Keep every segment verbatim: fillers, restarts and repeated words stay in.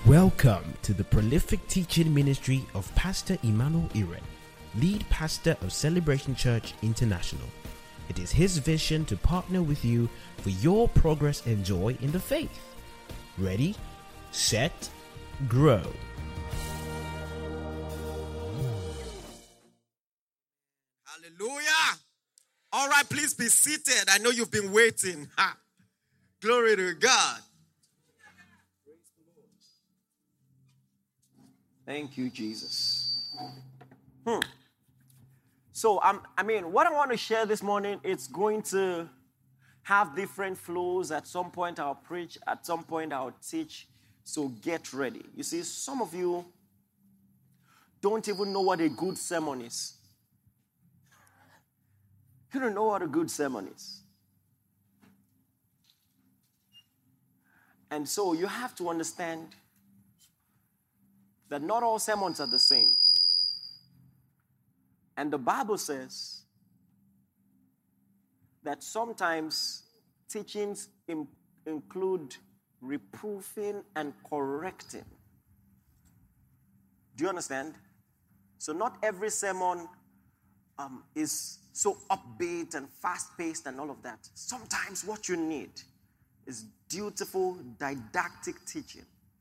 Welcome to the prolific teaching ministry of Pastor Emmanuel Iren, lead pastor of Celebration Church International. It is his vision to partner with you for your progress and joy in the faith. Ready, set, grow. Hallelujah. All right, please be seated. I know you've been waiting. Ha. Glory to God. Thank you, Jesus. Hmm. So, um, I mean, what I want to share this morning, it's going to have different flows. At some point, I'll preach. At some point, I'll teach. So get ready. You see, some of you don't even know what a good sermon is. You don't know what a good sermon is. And so you have to understand that not all sermons are the same. And the Bible says that sometimes teachings im- include reproofing and correcting. Do you understand? So not every sermon um, is so upbeat and fast-paced and all of that. Sometimes what you need is dutiful, didactic teaching.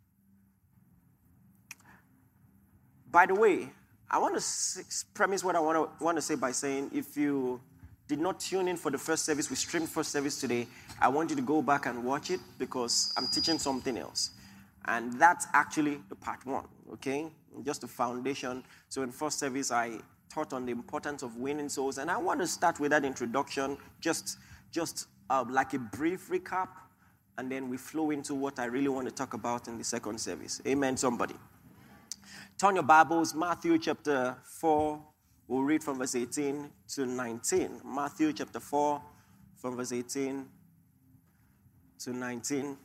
By the way, I want to premise what I want to, want to say by saying, if you did not tune in for the first service, we streamed first service today, I want you to go back and watch it because I'm teaching something else. And that's actually the part one, okay? Just a foundation. So in first service, I taught on the importance of winning souls. And I want to start with that introduction, just, just uh, like a brief recap, and then we flow into what I really want to talk about in the second service. Amen, somebody. Turn your Bibles, Matthew chapter four. We'll read from verse eighteen to nineteen. Matthew chapter four, from verse eighteen to nineteen.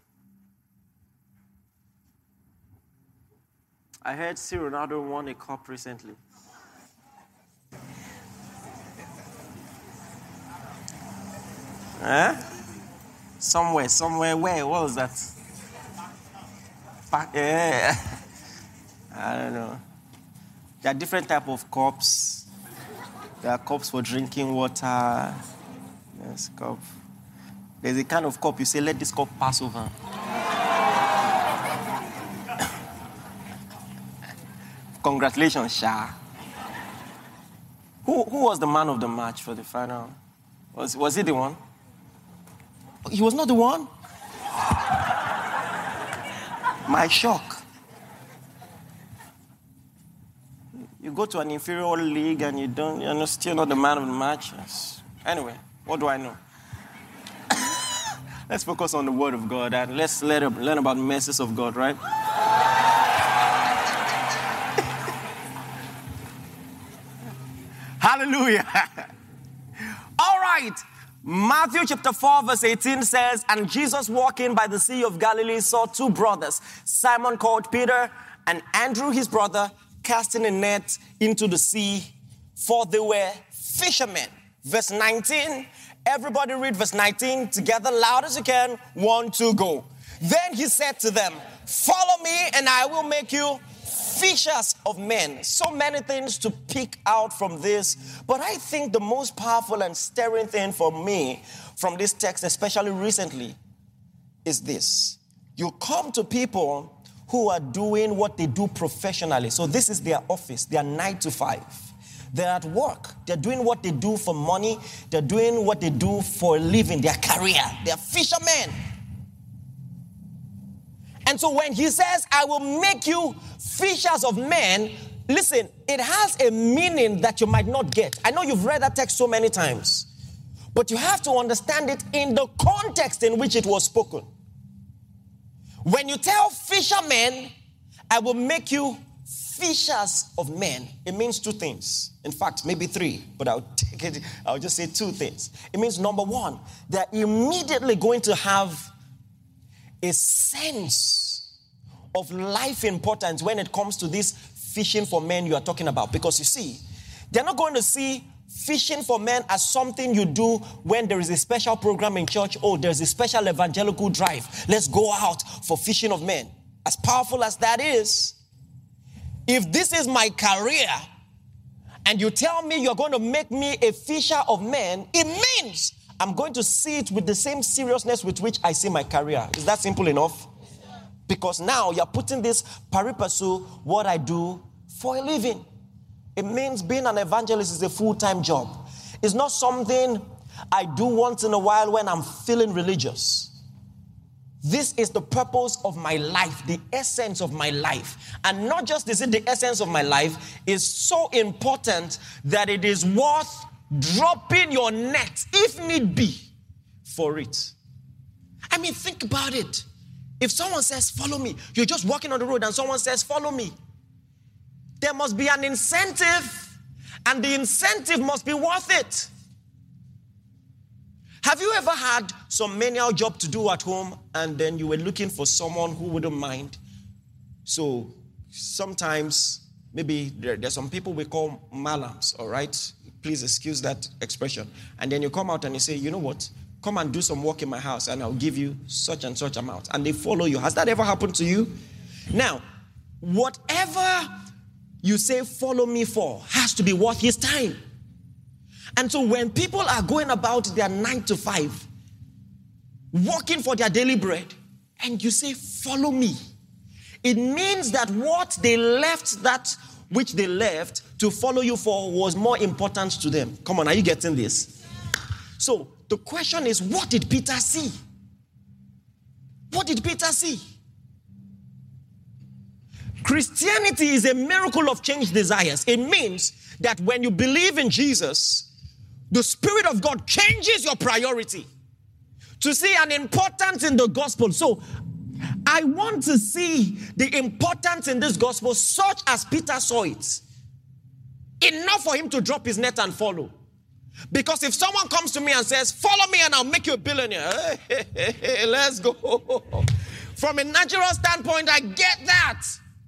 I heard C. Ronaldo won a cup recently. Eh? Somewhere, somewhere, where? What was that? Back, yeah. I don't know. There are different type of cups. There are cups for drinking water. There's cup. There's a kind of cup you say, let this cup pass over. Congratulations, Sha. Who who was the man of the match for the final? Was was he the one? He was not the one? My shock. You go to an inferior league and you don't, you're still not the man of the match. Anyway, what do I know? Let's focus on the word of God and let's let him, learn about the mercies of God, right? Hallelujah. All right. Matthew chapter four verse eighteen says, and Jesus walking by the Sea of Galilee saw two brothers, Simon called Peter and Andrew his brother, casting a net into the sea, for they were fishermen. Verse nineteen, everybody read verse nineteen together, loud as you can. One, two, go. Then he said to them, follow me and I will make you fishers of men. So many things to pick out from this, but I think the most powerful and stirring thing for me from this text, especially recently, is this. You come to people who are doing what they do professionally. So this is their office, their nine to five. They're at work. They're doing what they do for money. They're doing what they do for a living, their career. They're fishermen. And so when he says, I will make you fishers of men, listen, it has a meaning that you might not get. I know you've read that text so many times, but you have to understand it in the context in which it was spoken. When you tell fishermen, I will make you fishers of men, it means two things. In fact, maybe three, but I'll take it, I'll just say two things. It means number one, they're immediately going to have a sense of life importance when it comes to this fishing for men you are talking about. Because you see, they're not going to see fishing for men as something you do when there is a special program in church. Oh, there's a special evangelical drive. Let's go out for fishing of men. as powerful as that is, if this is my career and you tell me you're going to make me a fisher of men, it means I'm going to see it with the same seriousness with which I see my career. Is that simple enough? Because now you're putting this pari passu, what I do for a living. It means being an evangelist is a full-time job. It's not something I do once in a while when I'm feeling religious. This is the purpose of my life, the essence of my life. And not just is it the essence of my life, it's so important that it is worth dropping your net, if need be, for it. I mean, think about it. If someone says, follow me, you're just walking on the road and someone says, follow me, there must be an incentive, and the incentive must be worth it. Have you ever had some menial job to do at home and then you were looking for someone who wouldn't mind? So sometimes, maybe there, there's some people we call malams, all right? Please excuse that expression. And then you come out and you say, you know what? Come and do some work in my house and I'll give you such and such amount. And they follow you. Has that ever happened to you? Now, whatever you say follow me for has to be worth his time. And so when people are going about their nine to five, working for their daily bread, and you say follow me, it means that what they left, that which they left to follow you for, was more important to them. Come on, are you getting this? So the question is, what did Peter see? What did Peter see? Christianity is a miracle of changed desires. It means that when you believe in Jesus, the Spirit of God changes your priority to see an importance in the gospel. So I want to see the importance in this gospel such as Peter saw it. Enough for him to drop his net and follow. Because if someone comes to me and says, follow me and I'll make you a billionaire. Hey, hey, hey, hey, let's go. From a natural standpoint, I get that.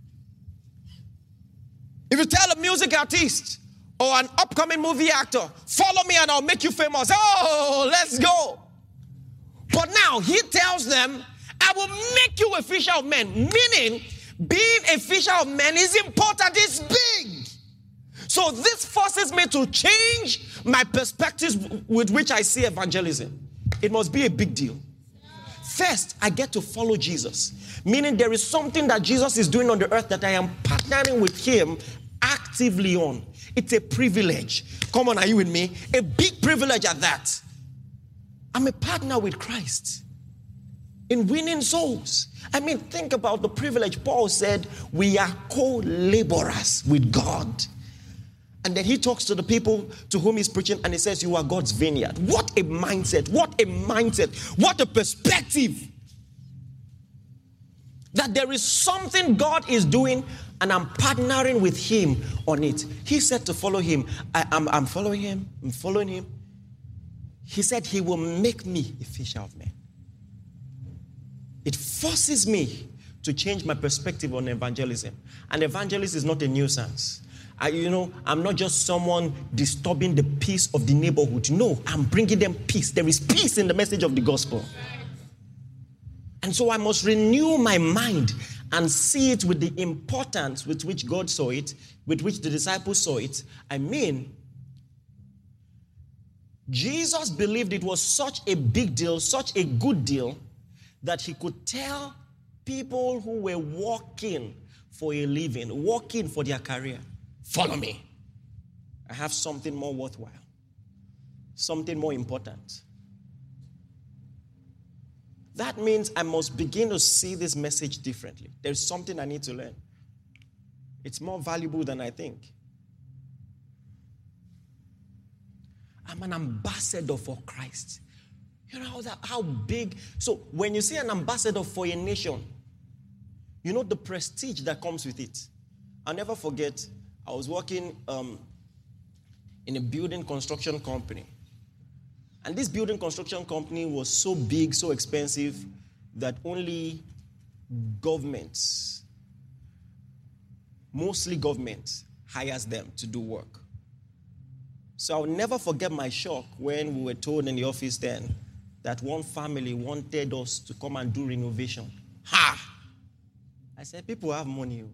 If you tell a music artist or an upcoming movie actor, follow me and I'll make you famous. Oh, let's go. But now he tells them, I will make you a fisher of men. Meaning, being a fisher of men is important, it's big. So this forces me to change my perspectives with which I see evangelism. It must be a big deal. First, I get to follow Jesus. Meaning there is something that Jesus is doing on the earth that I am partnering with him actively on. It's a privilege. Come on, are you with me? A big privilege at that. I'm a partner with Christ in winning souls. I mean, think about the privilege. Paul said, we are co-laborers with God. And then he talks to the people to whom he's preaching and he says, you are God's vineyard. What a mindset. What a mindset. What a perspective. That there is something God is doing and I'm partnering with him on it. He said to follow him. I, I'm, I'm following him. I'm following him. He said he will make me a fisher of men. It forces me to change my perspective on evangelism. And evangelism is not a nuisance. I, you know, I'm not just someone disturbing the peace of the neighborhood. No, I'm bringing them peace. There is peace in the message of the gospel. And so I must renew my mind and see it with the importance with which God saw it, with which the disciples saw it. I mean, Jesus believed it was such a big deal, such a good deal, that he could tell people who were working for a living, working for their career, follow me. I have something more worthwhile, something more important. That means I must begin to see this message differently. There's something I need to learn. It's more valuable than I think. I'm an ambassador for Christ. You know how, that, how big? So when you say an ambassador for a nation, you know the prestige that comes with it. I'll never forget, I was working um, in a building construction company. And this building construction company was so big, so expensive, that only governments, mostly governments, hires them to do work. So I'll never forget my shock when we were told in the office then that one family wanted us to come and do renovation. Ha! I said, people have money.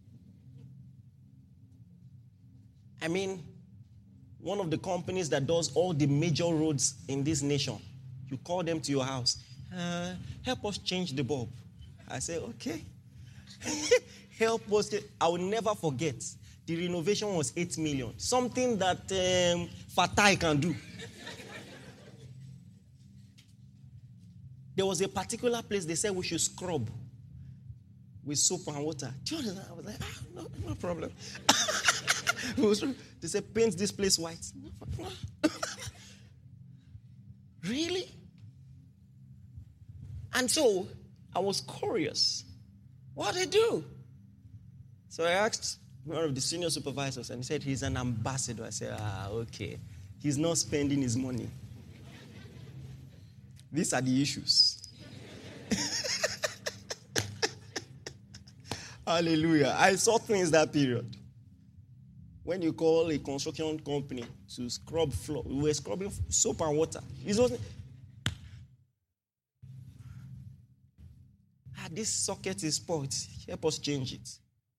I mean, one of the companies that does all the major roads in this nation, you call them to your house, uh, help us change the bulb. I said, okay. Help us. I will never forget. The renovation was eight million. Something that um, Fatai can do. There was a particular place they said we should scrub with soap and water. Do you understand? I was like, ah, no, no problem. They said, paint this place white. Really? And so I was curious. What did they do? So I asked one of the senior supervisors, and he said he's an ambassador. I said, ah, okay. He's not spending his money. These are the issues. Hallelujah. I saw things that period. When you call a construction company to scrub floor, we were scrubbing soap and water. It wasn't, ah, this socket is spoiled. Help us change it.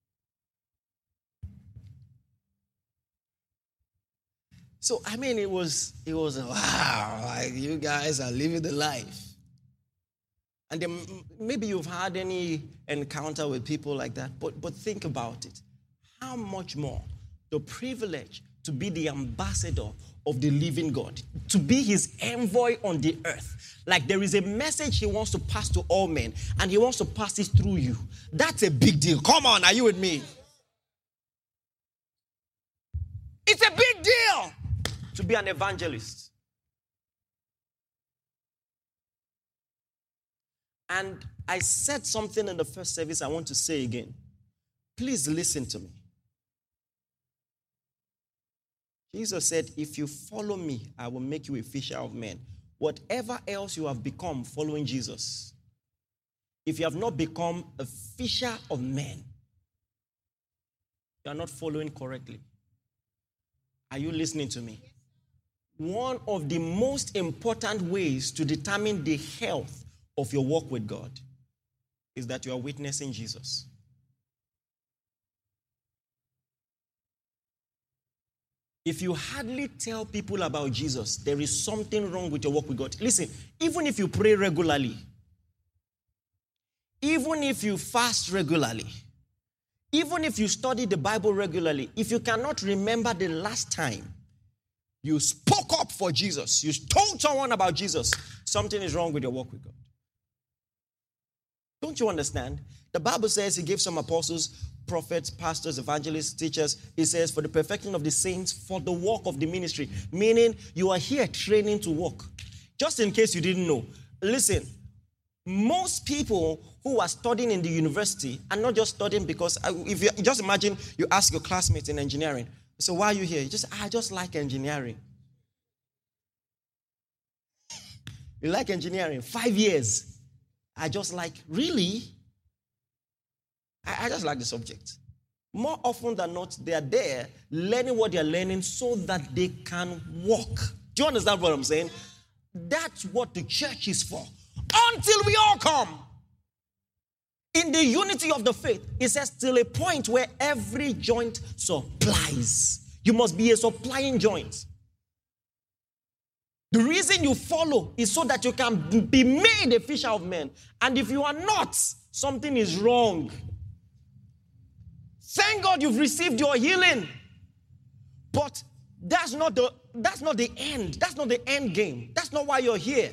So, I mean, it was, it was, wow, like you guys are living the life. And then maybe you've had any encounter with people like that, but, but think about it. How much more the privilege to be the ambassador of the living God, to be his envoy on the earth. Like there is a message he wants to pass to all men, and he wants to pass it through you. That's a big deal. Come on, are you with me? It's a big deal to be an evangelist. And I said something in the first service I want to say again. Please listen to me. Jesus said, if you follow me, I will make you a fisher of men. Whatever else you have become following Jesus, if you have not become a fisher of men, you are not following correctly. Are you listening to me? One of the most important ways to determine the health of your walk with God is that you are witnessing Jesus. If you hardly tell people about Jesus, there is something wrong with your walk with God. Listen, even if you pray regularly, even if you fast regularly, even if you study the Bible regularly, if you cannot remember the last time you spoke up for Jesus, you told someone about Jesus, something is wrong with your walk with God. Don't you understand? The Bible says he gave some apostles, prophets, pastors, evangelists, teachers. He says for the perfecting of the saints, for the work of the ministry. Meaning you are here training to work. Just in case you didn't know. Listen, most people who are studying in the university are not just studying because, if you just imagine you ask your classmates in engineering, so why are you here? You just, I just like engineering. You like engineering? Five years. I just like, really? I, I just like the subject. More often than not, they are there learning what they are learning so that they can walk. Do you understand what I'm saying? That's what the church is for. Until we all come in the unity of the faith, it says till a point where every joint supplies. You must be a supplying joint. The reason you follow is so that you can be made a fisher of men. And if you are not, something is wrong. Thank God you've received your healing. But that's not the, that's not the end. That's not the end game. That's not why you're here.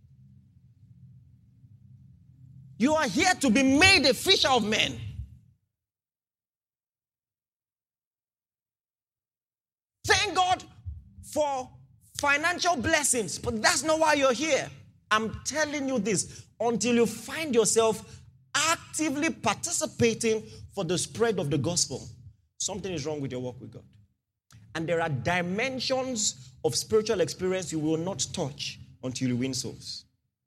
You are here to be made a fisher of men. Thank God for financial blessings, but that's not why you're here. I'm telling you this, until you find yourself actively participating for the spread of the gospel, something is wrong with your walk with God. And there are dimensions of spiritual experience you will not touch until you win souls.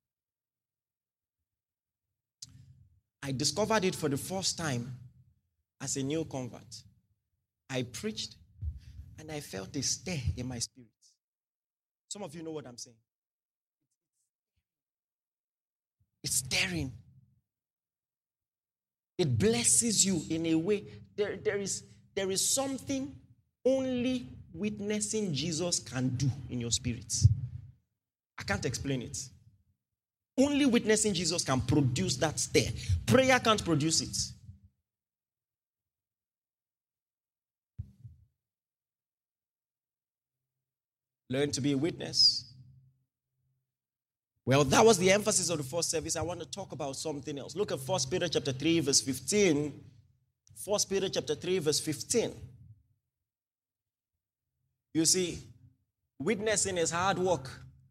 I discovered it for the first time as a new convert. I preached and I felt a stir in my spirit. Some of you know what I'm saying. It's stirring. It blesses you in a way. There, there is, there is something only witnessing Jesus can do in your spirit. I can't explain it. Only witnessing Jesus can produce that stir. Prayer can't produce it. Learn to be a witness. Well, that was the emphasis of the first service. I want to talk about something else. Look at First Peter chapter three, verse fifteen. First Peter chapter three, verse fifteen. You see, witnessing is hard work.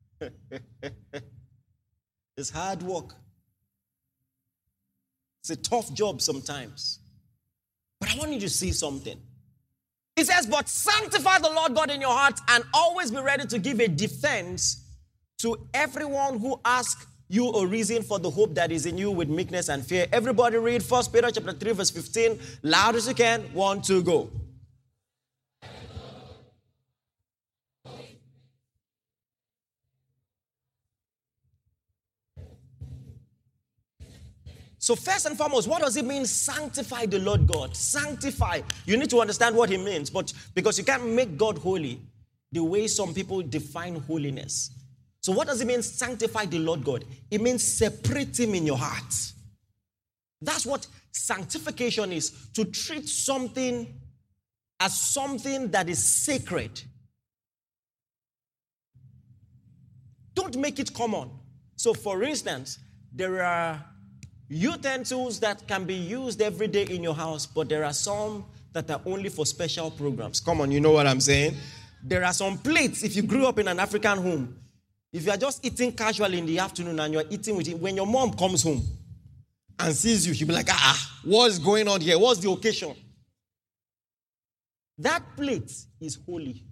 It's hard work. It's a tough job sometimes. But I want you to see something. It says, but sanctify the Lord God in your heart and always be ready to give a defense to everyone who asks you a reason for the hope that is in you with meekness and fear. Everybody read First Peter chapter three, verse fifteen. Loud as you can. One, two, go. So first and foremost, what does it mean, sanctify the Lord God? Sanctify. You need to understand what it means, but because you can't make God holy the way some people define holiness. So what does it mean, sanctify the Lord God? It means separate him in your heart. That's what sanctification is, to treat something as something that is sacred. Don't make it common. So for instance, there are utensils that can be used every day in your house, but there are some that are only for special programs. Come on, you know what I'm saying? There are some plates, if you grew up in an African home, if you are just eating casually in the afternoon and you are eating with it, when your mom comes home and sees you, she'll be like, ah, what's going on here? What's the occasion? That plate is holy.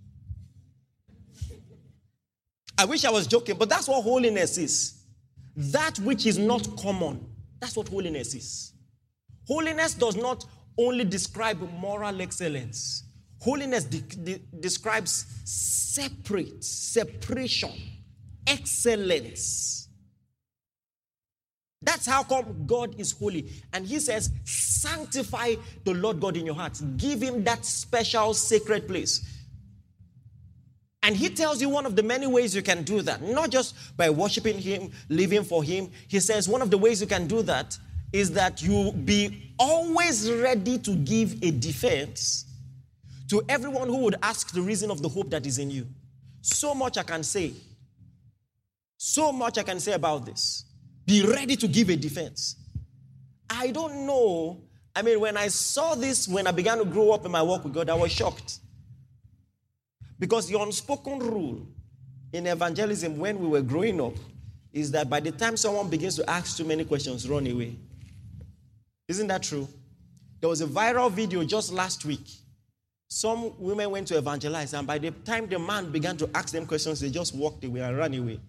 I wish I was joking, but that's what holiness is. That which is not common. That's what holiness is. Holiness does not only describe moral excellence. Holiness de- de- describes separate, separation, excellence. That's how come God is holy. And he says, sanctify the Lord God in your heart. Give him that special sacred place. And he tells you one of the many ways you can do that. Not just by worshiping him, living for him. He says one of the ways you can do that is that you be always ready to give a defense to everyone who would ask the reason of the hope that is in you. So much I can say. So much I can say about this. Be ready to give a defense. I don't know. I mean, when I saw this, when I began to grow up in my walk with God, I was shocked. Because the unspoken rule in evangelism when we were growing up is that by the time someone begins to ask too many questions, run away. Isn't that true? There was a viral video just last week. Some women went to evangelize, and by the time the man began to ask them questions, they just walked away and ran away.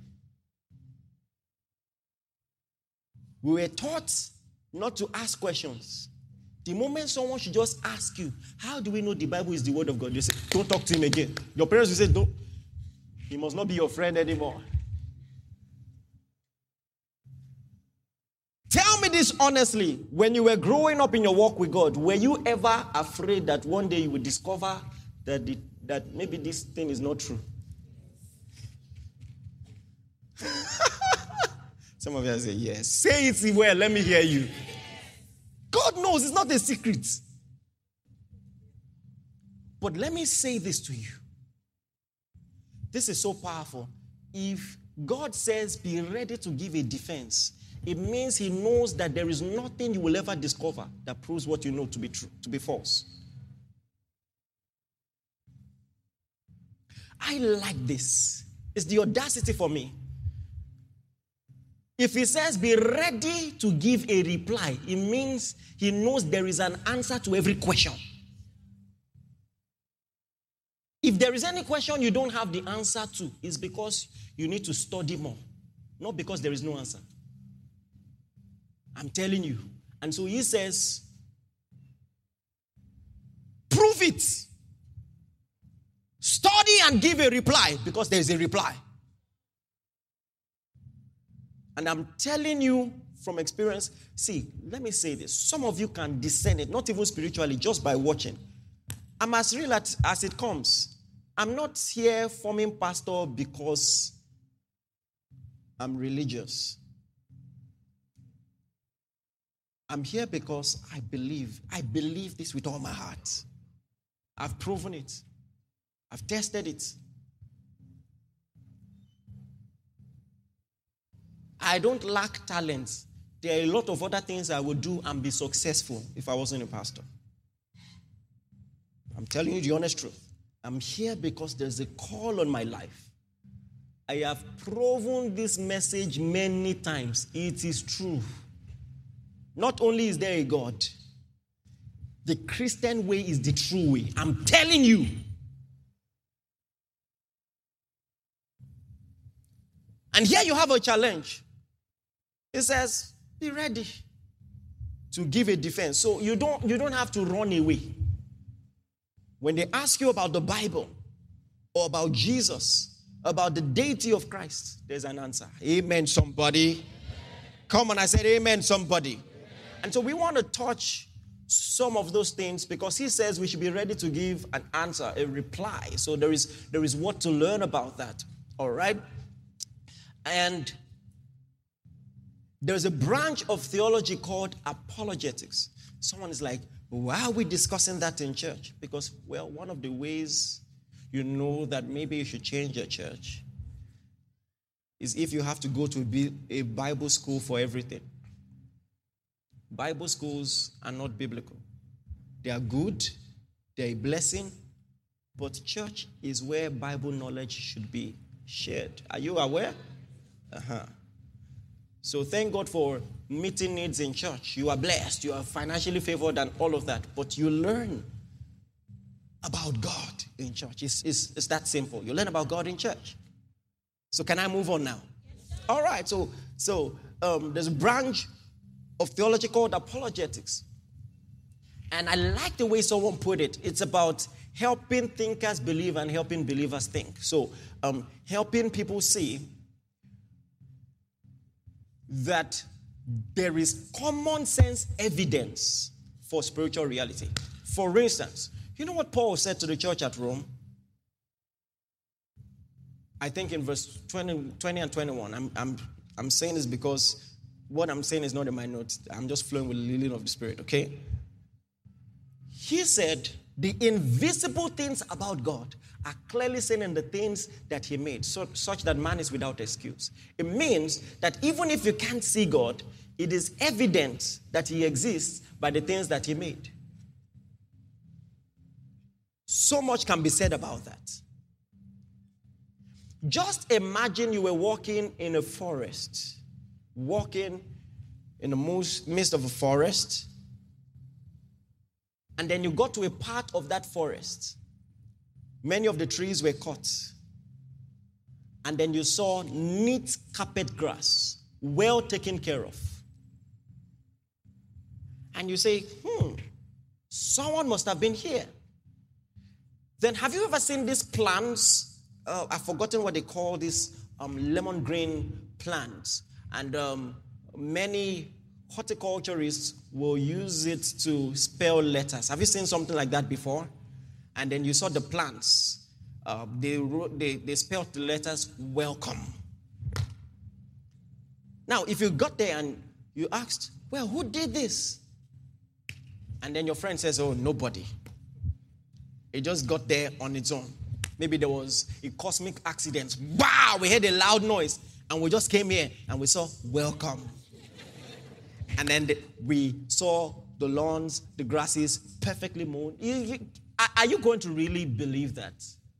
We were taught not to ask questions. The moment someone should just ask you, how do we know the Bible is the word of God? You say, don't talk to him again. Your parents will say, don't. He must not be your friend anymore. Tell me this honestly. When you were growing up in your walk with God, were you ever afraid that one day you would discover that, the, that maybe this thing is not true? Some of you say, yes. Say it well. Let me hear you. God knows it's not a secret. But let me say this to you. This is so powerful. If God says be ready to give a defense, it means he knows that there is nothing you will ever discover that proves what you know to be true, to be false. I like this. It's the audacity for me. If he says be ready to give a reply, it means he knows there is an answer to every question. If there is any question you don't have the answer to, it's because you need to study more, not because there is no answer. I'm telling you. And so he says, prove it. Study and give a reply because there is a reply. And I'm telling you from experience. See, let me say this. Some of you can discern it, not even spiritually, just by watching. I'm as real as, as it comes. I'm not here forming pastor because I'm religious. I'm here because I believe. I believe this with all my heart. I've proven it. I've tested it. I don't lack talents. There are a lot of other things I would do and be successful if I wasn't a pastor. I'm telling you the honest truth. I'm here because there's a call on my life. I have proven this message many times. It is true. Not only is there a God, the Christian way is the true way. I'm telling you. And here you have a challenge. It says, be ready to give a defense. So you don't, you don't have to run away. When they ask you about the Bible or about Jesus, about the deity of Christ, there's an answer. Amen, somebody. Come on, I said amen, somebody. And so we want to touch some of those things because he says we should be ready to give an answer, a reply. So there is, there is what to learn about that. All right? And there's a branch of theology called apologetics. Someone is like, why are we discussing that in church? Because, well, one of the ways you know that maybe you should change your church is if you have to go to a Bible school for everything. Bible schools are not biblical. They are good, they're a blessing, but church is where Bible knowledge should be shared. Are you aware? Uh-huh. So thank God for meeting needs in church. You are blessed, you are financially favored and all of that, but you learn about God in church. It's, it's, it's that simple. You learn about God in church. So can I move on now? Yes, all right, so, so um, there's a branch of theology called apologetics. And I like the way someone put it. It's about helping thinkers believe and helping believers think. So um, helping people see that there is common sense evidence for spiritual reality. For instance, you know what Paul said to the church at Rome? I think in verse twenty, twenty and twenty-one. I'm, I'm, I'm saying this because what I'm saying is not in my notes. I'm just flowing with the leading of the Spirit, okay? He said, the invisible things about God are clearly seen in the things that he made, so, such that man is without excuse. It means that even if you can't see God, it is evident that he exists by the things that he made. So much can be said about that. Just imagine you were walking in a forest, walking in the most midst of a forest, and then you got to a part of that forest. Many of the trees were cut. And then you saw neat carpet grass, well taken care of. And you say, hmm, someone must have been here. Then have you ever seen these plants? Uh, I've forgotten what they call these um, lemon green plants. And um, many horticulturists will use it to spell letters. Have you seen something like that before? And then you saw the plants. Uh, they, wrote, they, they spelled the letters, welcome. Now, if you got there and you asked, well, who did this? And then your friend says, oh, nobody. It just got there on its own. Maybe there was a cosmic accident. Wow, we heard a loud noise. And we just came here and we saw, welcome. And then the, we saw the lawns, the grasses, perfectly mown. You, you, are you going to really believe that?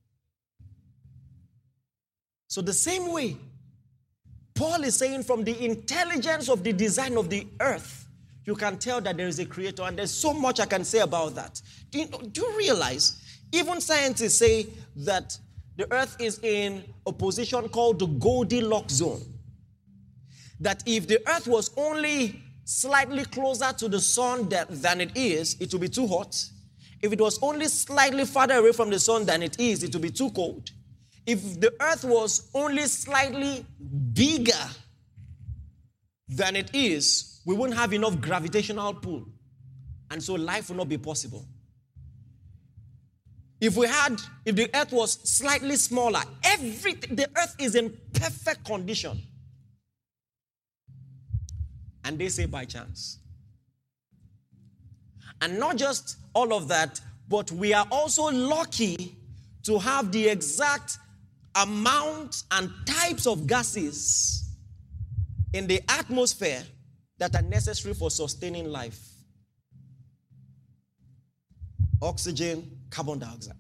So the same way, Paul is saying from the intelligence of the design of the earth, you can tell that there is a creator, and there's so much I can say about that. Do you, do you realize, even scientists say that the earth is in a position called the Goldilocks zone. That if the earth was only slightly closer to the sun that, than it is, it would be too hot. If it was only slightly farther away from the sun than it is, it would be too cold. If the earth was only slightly bigger than it is, we won't have enough gravitational pull. And so life will not be possible. If we had, if the earth was slightly smaller, everything, the earth is in perfect condition. And they say by chance. And not just all of that, but we are also lucky to have the exact amount and types of gases in the atmosphere that are necessary for sustaining life. Oxygen, carbon dioxide.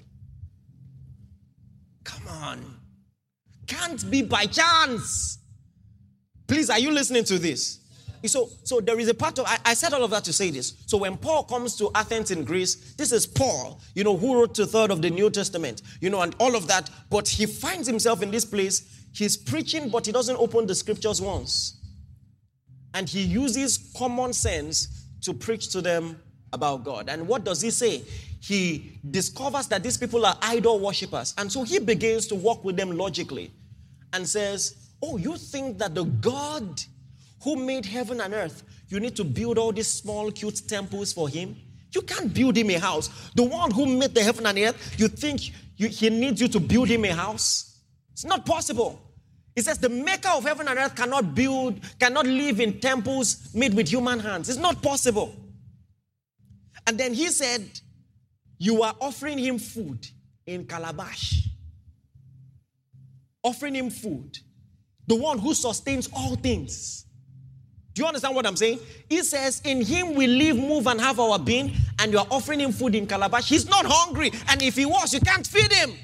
Come on. Can't be by chance. Please, are you listening to this? So, so there is a part of, I, I said all of that to say this. So when Paul comes to Athens in Greece, this is Paul, you know, who wrote a third of the New Testament, you know, and all of that. But he finds himself in this place. He's preaching, but he doesn't open the scriptures once. And he uses common sense to preach to them about God. And what does he say? He discovers that these people are idol worshippers. And so he begins to walk with them logically and says, oh, you think that the God who made heaven and earth, you need to build all these small, cute temples for him? You can't build him a house. The one who made the heaven and earth, you think you, he needs you to build him a house? It's not possible. It says the maker of heaven and earth cannot build, cannot live in temples made with human hands. It's not possible. And then he said, you are offering him food in calabash. Offering him food. The one who sustains all things. Do you understand what I'm saying? He says, in him we live, move, and have our being, and you are offering him food in calabash. He's not hungry, and if he was, you can't feed him.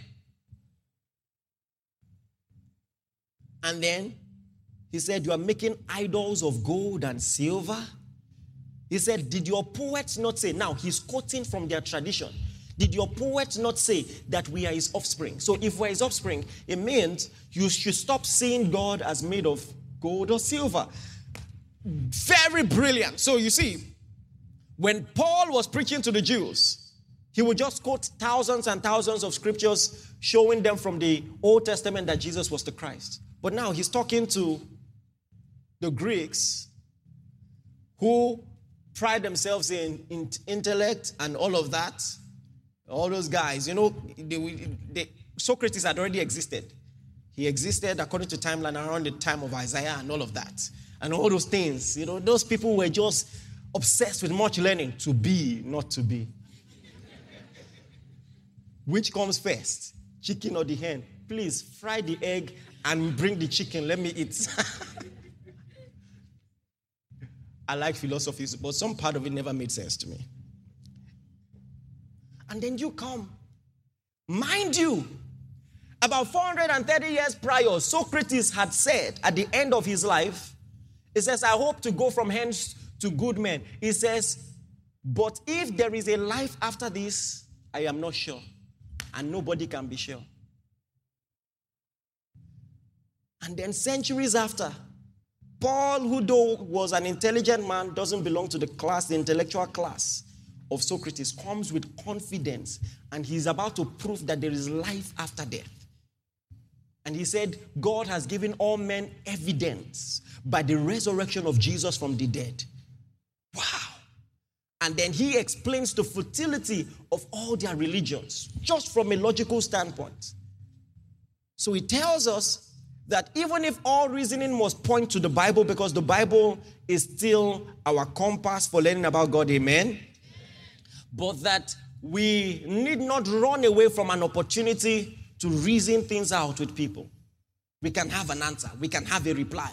And then he said, you are making idols of gold and silver. He said, did your poets not say, now he's quoting from their tradition, did your poets not say that we are his offspring? So if we're his offspring, it means you should stop seeing God as made of gold or silver. Very brilliant. So you see, when Paul was preaching to the Jews, he would just quote thousands and thousands of scriptures showing them from the Old Testament that Jesus was the Christ. But now he's talking to the Greeks who pride themselves in, in intellect and all of that. All those guys, you know, they, they, Socrates had already existed. He existed according to timeline around the time of Isaiah and all of that. And all those things, you know, those people were just obsessed with much learning. To be, not to be. Which comes first, chicken or the hen? Please, fry the egg and bring the chicken. Let me eat. I like philosophies, but some part of it never made sense to me. And then you come. Mind you, about four hundred thirty years prior, Socrates had said at the end of his life, he says, I hope to go from hence to good men. He says, but if there is a life after this, I am not sure. And nobody can be sure. And then centuries after, Paul, who though was an intelligent man, doesn't belong to the class, the intellectual class of Socrates, comes with confidence. And he's about to prove that there is life after death. And he said, God has given all men evidence by the resurrection of Jesus from the dead. Wow. And then he explains the futility of all their religions, just from a logical standpoint. So he tells us that even if all reasoning must point to the Bible, because the Bible is still our compass for learning about God, amen? But that we need not run away from an opportunity to reason things out with people. We can have an answer. We can have a reply.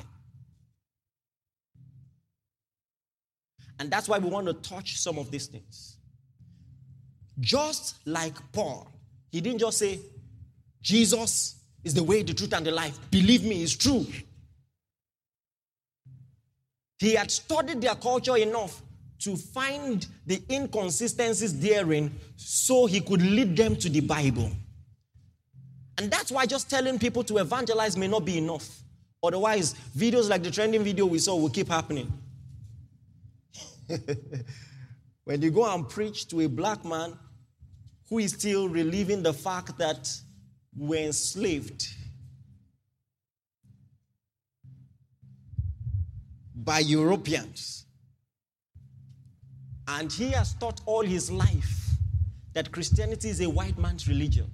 And that's why we want to touch some of these things. Just like Paul, he didn't just say, Jesus is the way, the truth, and the life. Believe me, it's true. He had studied their culture enough to find the inconsistencies therein so he could lead them to the Bible. And that's why just telling people to evangelize may not be enough. Otherwise, videos like the trending video we saw will keep happening. When you go and preach to a black man who is still reliving the fact that we're enslaved, by Europeans. And he has taught all his life that Christianity is a white man's religion.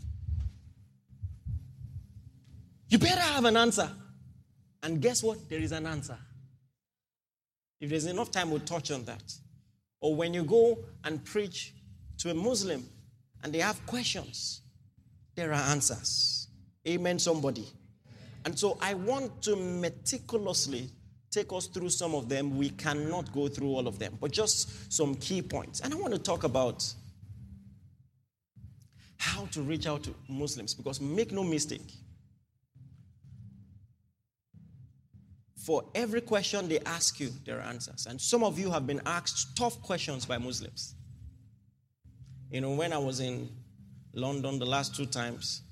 You better have an answer. And guess what? There is an answer. If there's enough time, we'll touch on that. Or when you go and preach to a Muslim and they have questions, there are answers. Amen, somebody. And so I want to meticulously take us through some of them. We cannot go through all of them, but just some key points. And I want to talk about how to reach out to Muslims, because make no mistake, for every question they ask you, there are answers. And some of you have been asked tough questions by Muslims. You know, when I was in London the last two times,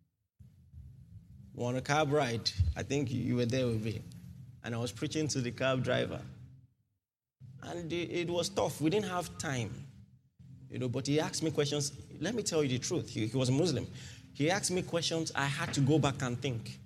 on a cab ride, I think you were there with me, and I was preaching to the cab driver. And it, it was tough. We didn't have time, you know, but he asked me questions. Let me tell you the truth. He, he was a Muslim. He asked me questions. I had to go back and think.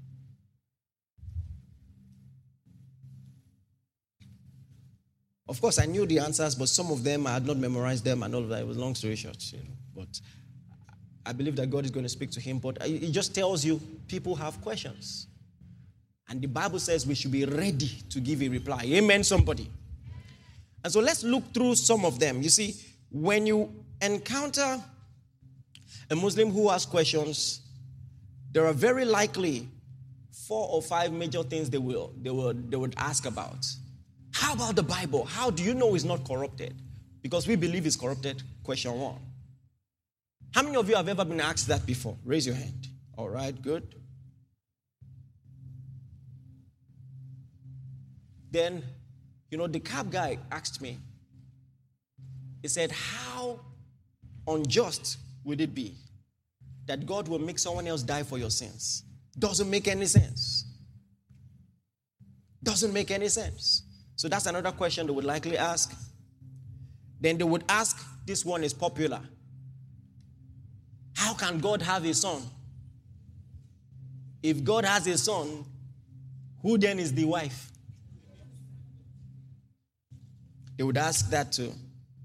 Of course, I knew the answers, but some of them I had not memorized them and all of that. It was a long story short, you know. But I believe that God is going to speak to him. But it just tells you people have questions. And the Bible says we should be ready to give a reply. Amen, somebody. And so let's look through some of them. You see, when you encounter a Muslim who has questions, there are very likely four or five major things they will, they will, they would ask about. How about the Bible? How do you know it's not corrupted? Because we believe it's corrupted. Question one. How many of you have ever been asked that before? Raise your hand. All right, good. Then, you know, the cab guy asked me, he said, how unjust would it be that God will make someone else die for your sins? Doesn't make any sense. Doesn't make any sense. So that's another question they would likely ask. Then they would ask, this one is popular. How can God have a son? If God has a son, who then is the wife? They would ask that too.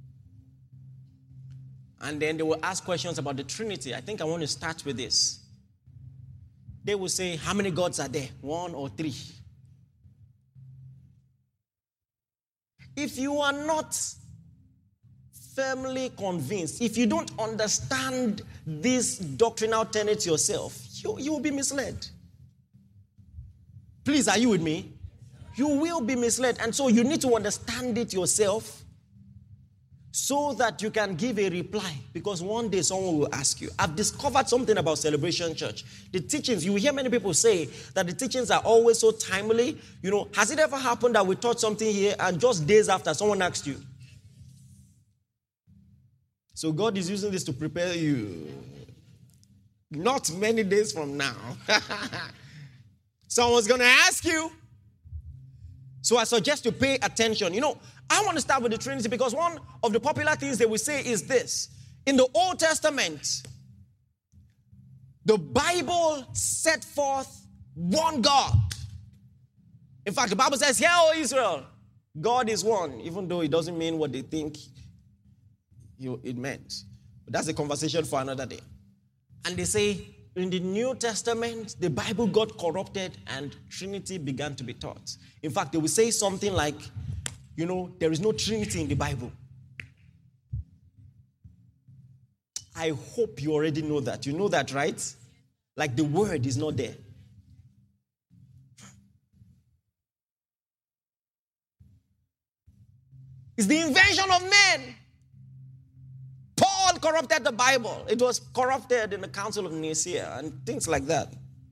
And then they will ask questions about the Trinity. I think I want to start with this. They will say, how many gods are there? One or three? If you are not firmly convinced, if you don't understand this doctrinal tenet yourself, you, you will be misled. Please, are you with me? You will be misled. And so you need to understand it yourself so that you can give a reply. Because one day someone will ask you. I've discovered something about Celebration Church. The teachings, you will hear many people say that the teachings are always so timely. You know, has it ever happened that we taught something here and just days after someone asked you? So God is using this to prepare you. Not many days from now. Someone's going to ask you. So I suggest you pay attention. You know, I want to start with the Trinity because one of the popular things they will say is this. In the Old Testament, the Bible set forth one God. In fact, the Bible says, hear, O Israel, God is one, even though it doesn't mean what they think it meant. But that's a conversation for another day. And they say, in the New Testament, the Bible got corrupted and Trinity began to be taught. In fact, they will say something like, you know, there is no Trinity in the Bible. I hope you already know that. You know that, right? Like the word is not there. It's the invention of men. Paul corrupted the Bible. It was corrupted in the Council of Nicaea and things like that.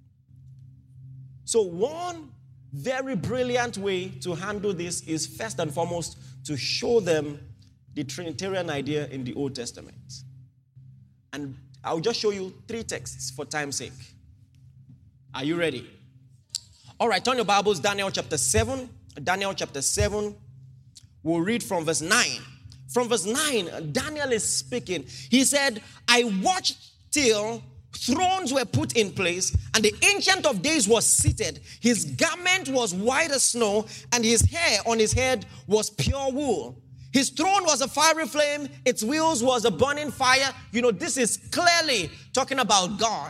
So one very brilliant way to handle this is first and foremost to show them the Trinitarian idea in the Old Testament. And I'll just show you three texts for time's sake. Are you ready? All right, turn your Bibles, Daniel chapter seven. Daniel chapter seven. We'll read from verse nine. From verse nine, Daniel is speaking. He said, I watched till thrones were put in place, and the Ancient of Days was seated. His garment was white as snow, and his hair on his head was pure wool. His throne was a fiery flame. Its wheels was a burning fire. You know, this is clearly talking about God.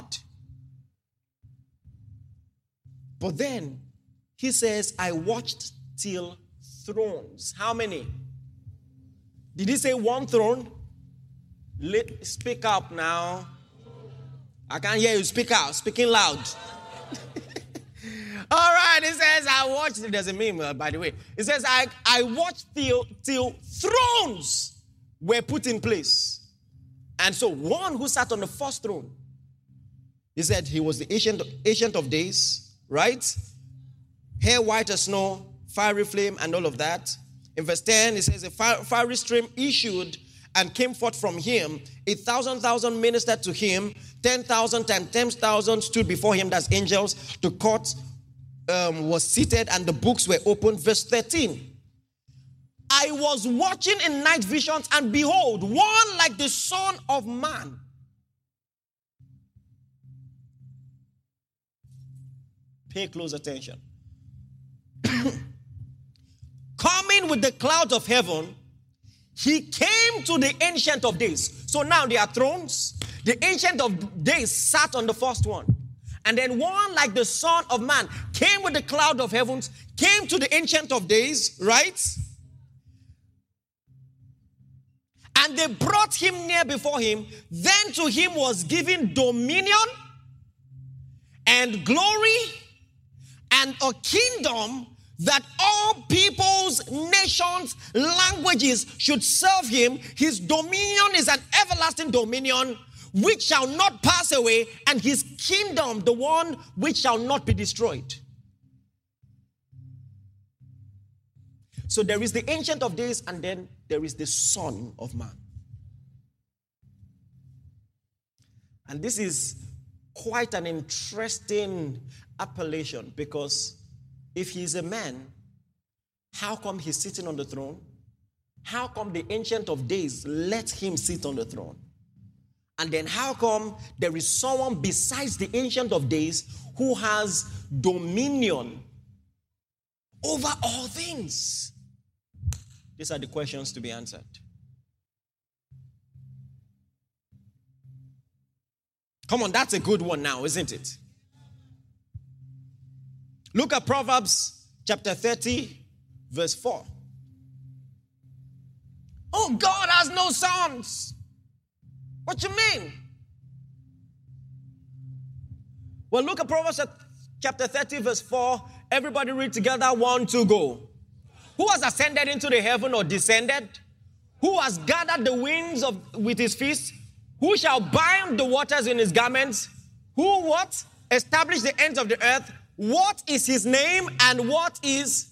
But then he says, I watched till thrones. How many? Did he say one throne? Let, speak up now. I can't hear you. Speak out. Speaking loud. All right, it says, I watched, it doesn't mean, uh, by the way. It says, I, I watched till, till thrones were put in place. And so one who sat on the first throne, he said he was the ancient, ancient of days, right? Hair white as snow, fiery flame, and all of that. In verse ten, it says, a fiery stream issued and came forth from him. A thousand thousand ministered to him. Ten thousand times ten thousand stood before him. That's angels. The court um, was seated and the books were opened. Verse thirteen. I was watching in night visions, and behold, one like the Son of Man. Pay close attention. Coming with the clouds of heaven, he came to the Ancient of Days. So now there are thrones. The Ancient of Days sat on the first one. And then one like the Son of Man came with the cloud of heavens, came to the Ancient of Days, right? And they brought him near before him. Then to him was given dominion and glory and a kingdom that all peoples, nations, languages should serve him. His dominion is an everlasting dominion which shall not pass away, and his kingdom, the one which shall not be destroyed. So there is the Ancient of Days, and then there is the Son of Man. And this is quite an interesting appellation, because if he's a man, how come he's sitting on the throne? How come the Ancient of Days let him sit on the throne? And then how come there is someone besides the Ancient of Days who has dominion over all things? These are the questions to be answered. Come on, that's a good one now, isn't it? Look at Proverbs chapter thirty, verse four. Oh, God has no sons. What you mean? Well, look at Proverbs chapter thirty, verse four. Everybody read together. One, two, go. Who has ascended into the heaven or descended? Who has gathered the winds of, with his fist? Who shall bind the waters in his garments? Who what? Establish the ends of the earth. What is his name and what is?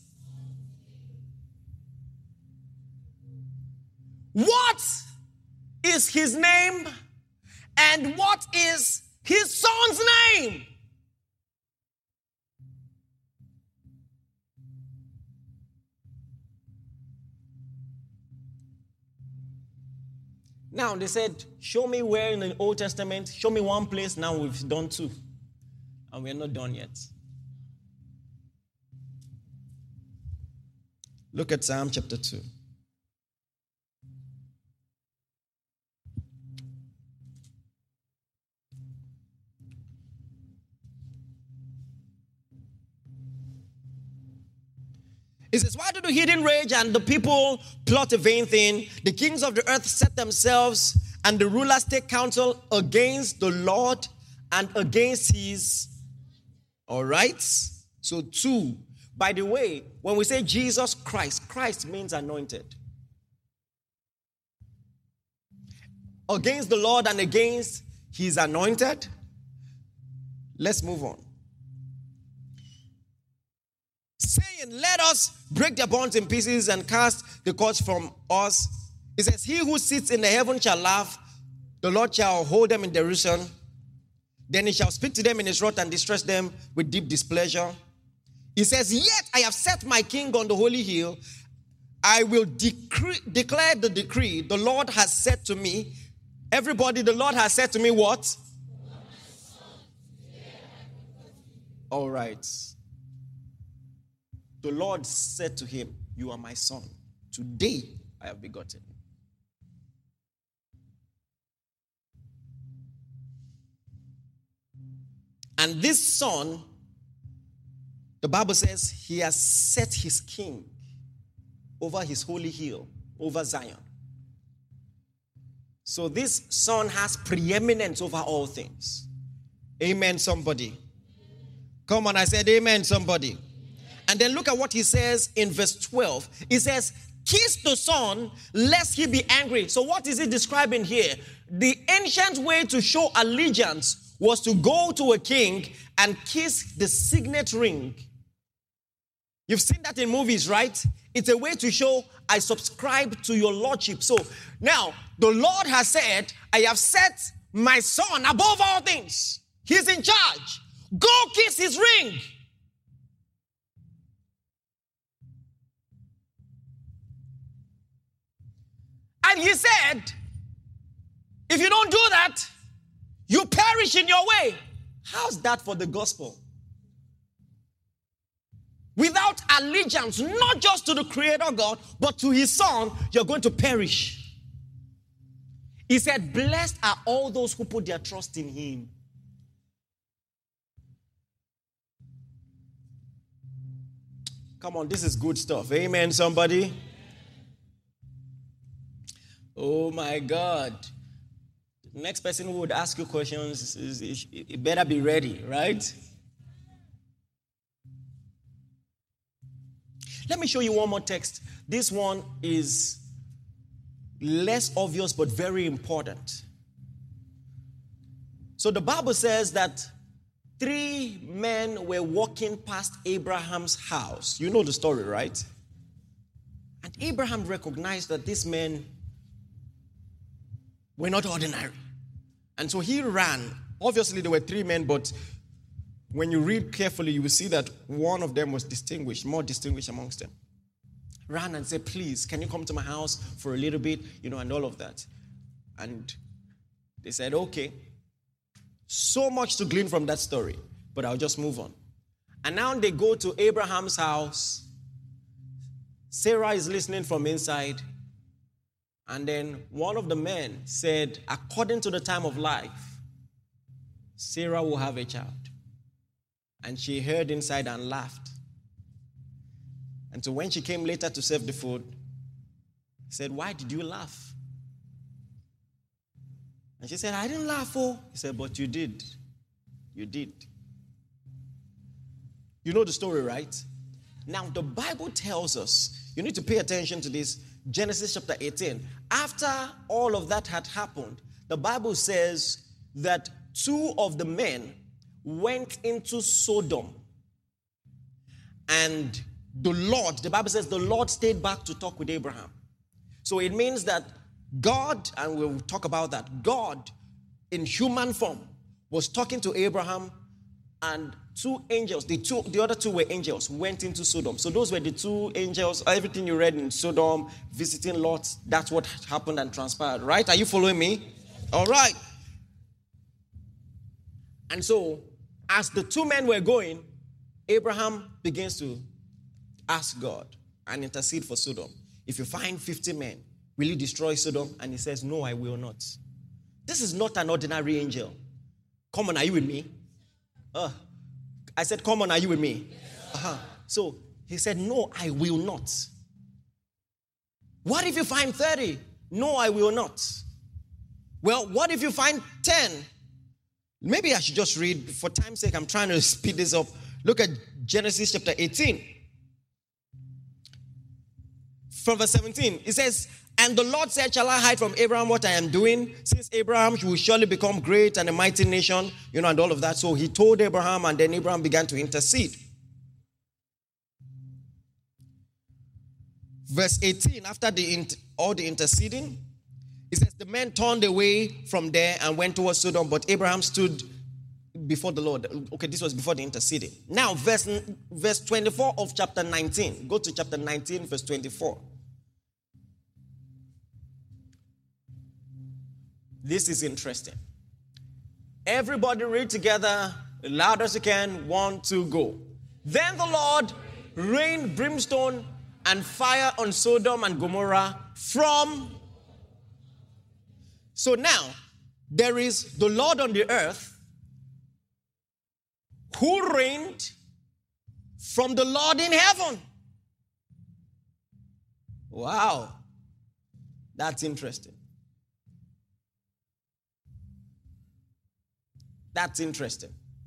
What is his name and what is his son's name? Now, they said, show me where in the Old Testament, show me one place. Now we've done two. And we're not done yet. Look at Psalm chapter two. It says, why do the heathen rage and the people plot a vain thing? The kings of the earth set themselves and the rulers take counsel against the Lord and against his. All right? So two. By the way, when we say Jesus Christ, Christ means anointed. Against the Lord and against his anointed. Let's move on. Saying, let us break their bonds in pieces and cast the cords from us. It says, he who sits in the heaven shall laugh. The Lord shall hold them in derision. Then he shall speak to them in his wrath and distress them with deep displeasure. He says, yet I have set my king on the holy hill. I will decree, declare the decree. The Lord has said to me, everybody, the Lord has said to me what? All right. The Lord said to him, "You are my son. Today I have begotten you." And this son, the Bible says, he has set his king over his holy hill, over Zion. So this son has preeminence over all things. Amen, somebody. Come on, I said amen, somebody. And then look at what he says in verse twelve. He says, "Kiss the son, lest he be angry." So what is he describing here? The ancient way to show allegiance was to go to a king and kiss the signet ring. You've seen that in movies, right? It's a way to show, I subscribe to your lordship. So now, the Lord has said, I have set my son above all things. He's in charge. Go kiss his ring. And he said, if you don't do that, you perish in your way. How's that for the gospel? Without allegiance, not just to the Creator God, but to his son, you're going to perish. He said, blessed are all those who put their trust in him. Come on, this is good stuff. Amen, somebody? Oh my God. The next person who would ask you questions, is, is, it better be ready, right? Let me show you one more text. This one is less obvious but very important. So the Bible says that three men were walking past Abraham's house. You know the story, right? And Abraham recognized that these men were not ordinary. And so he ran. Obviously, there were three men, but when you read carefully, you will see that one of them was distinguished, more distinguished amongst them. Ran and said, please, can you come to my house for a little bit? You know, and all of that. And they said, okay. So much to glean from that story, but I'll just move on. And now they go to Abraham's house. Sarah is listening from inside. And then one of the men said, according to the time of life, Sarah will have a child. And she heard inside and laughed. And so when she came later to serve the food, said, why did you laugh? And she said, I didn't laugh, oh. He said, but you did. You did. You know the story, right? Now, the Bible tells us, you need to pay attention to this, Genesis chapter eighteen. After all of that had happened, the Bible says that two of the men went into Sodom. And the Lord, the Bible says the Lord stayed back to talk with Abraham. So it means that God, and we'll talk about that, God in human form was talking to Abraham, and two angels, the two, the other two were angels, went into Sodom. So those were the two angels, everything you read in Sodom, visiting Lot, that's what happened and transpired, right? Are you following me? All right. And so, as the two men were going, Abraham begins to ask God and intercede for Sodom. If you find fifty men, will you destroy Sodom? And he says, no, I will not. This is not an ordinary angel. Come on, are you with me? Uh, I said, come on, are you with me? Uh-huh. So he said, no, I will not. What if you find thirty? No, I will not. Well, what if you find ten? Maybe I should just read. For time's sake, I'm trying to speed this up. Look at Genesis chapter eighteen. From verse seventeen, it says, and the Lord said, shall I hide from Abraham what I am doing? Since Abraham will surely become great and a mighty nation, you know, and all of that. So he told Abraham, and then Abraham began to intercede. Verse eighteen, after the all the interceding, it says, the men turned away from there and went towards Sodom, but Abraham stood before the Lord. Okay, this was before the interceding. Now, verse, verse twenty-four of chapter nineteen. Go to chapter nineteen, verse twenty-four. This is interesting. Everybody read together Loud as you can. One, two, go. Then the Lord rained brimstone and fire on Sodom and Gomorrah from... So now, there is the Lord on the earth who reigned from the Lord in heaven. Wow. That's interesting. That's interesting.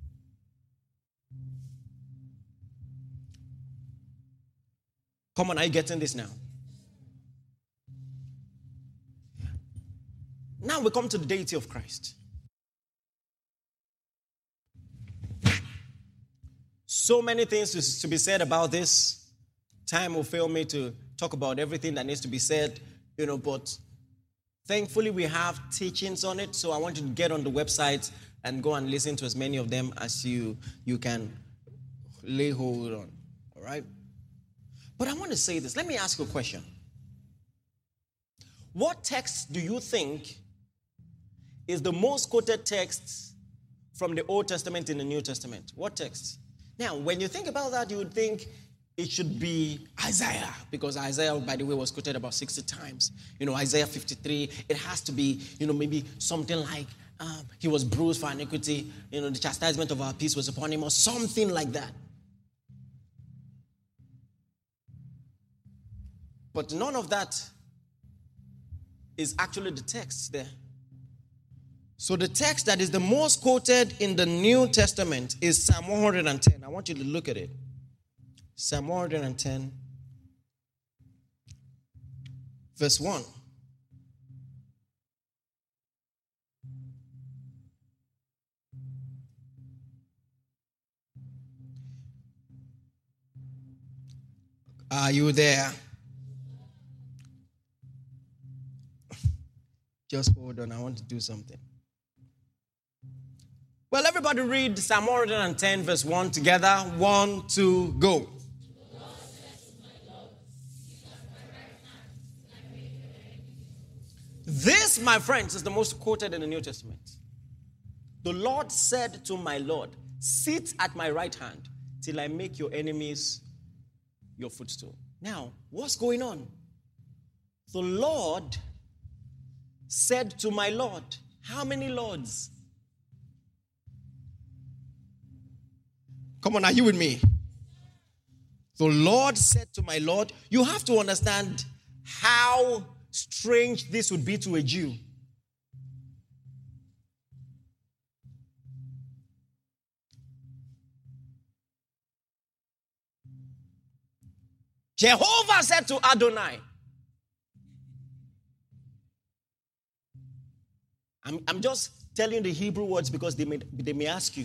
Come on, are you getting this now? Now we come to the deity of Christ. So many things to, to be said about this. Time will fail me to talk about everything that needs to be said, you know, but thankfully we have teachings on it, so I want you to get on the website and go and listen to as many of them as you, you can lay hold on, all right? But I want to say this. Let me ask you a question. What text do you think is the most quoted text from the Old Testament in the New Testament? What text? Now, when you think about that, you would think it should be Isaiah, because Isaiah, by the way, was quoted about sixty times. You know, Isaiah fifty-three, it has to be, you know, maybe something like, um, he was bruised for iniquity, you know, the chastisement of our peace was upon him, or something like that. But none of that is actually the text there. So the text that is the most quoted in the New Testament is Psalm one hundred ten. I want you to look at it. Psalm one hundred ten, verse one. Are you there? Just hold on, I want to do something. Well, everybody read Psalm one hundred ten, verse one together. One, two, go. This, my friends, is the most quoted in the New Testament. The Lord said to my Lord, sit at my right hand till I make your enemies your footstool. Now, what's going on? The Lord said to my Lord. How many lords? Come on, are you with me? The Lord said to my Lord. You have to understand how strange this would be to a Jew. Jehovah said to Adonai. I'm, I'm just telling the Hebrew words because they may, they may ask you.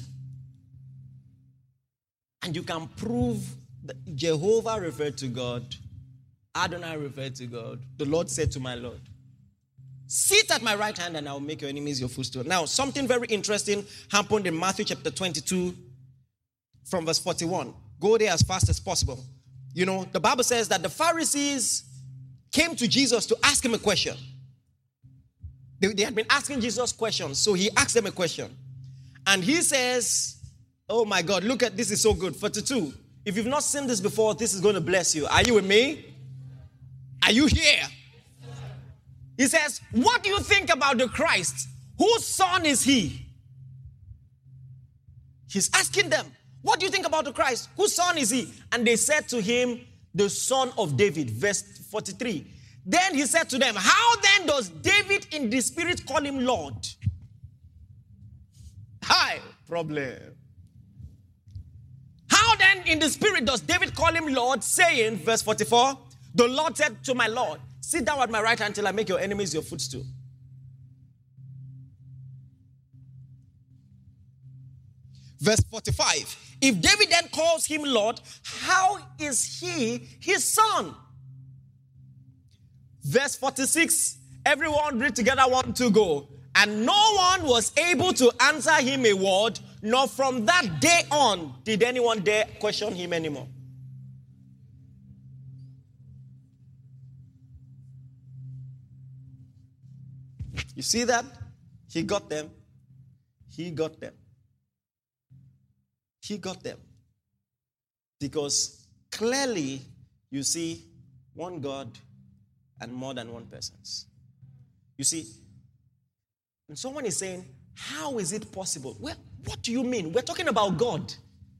And you can prove that Jehovah referred to God. Adonai referred to God. The Lord said to my Lord, sit at my right hand and I will make your enemies your footstool. Now, something very interesting happened in Matthew chapter twenty-two from verse forty-one. Go there as fast as possible. You know, the Bible says that the Pharisees came to Jesus to ask him a question. They, they had been asking Jesus questions, so he asked them a question. And he says, oh my God, look at this, is so good. forty-two. If you've not seen this before, this is going to bless you. Are you with me? Are you here? He says, what do you think about the Christ? Whose son is he? He's asking them, what do you think about the Christ? Whose son is he? And they said to him, the son of David. Verse forty-three. Then he said to them, how then does David in the spirit call him Lord? Hi, problem. How then in the spirit does David call him Lord, saying, verse forty-four, the Lord said to my Lord, sit down at my right hand till I make your enemies your footstool. Verse forty-five, if David then calls him Lord, how is he his son? Verse forty-six, everyone read together, one, two, go. And no one was able to answer him a word, nor from that day on did anyone dare question him anymore. You see that? He got them. He got them. he got them. Because clearly, you see one God and more than one persons. You see, and someone is saying, how is it possible? Well, what do you mean? We're talking about God.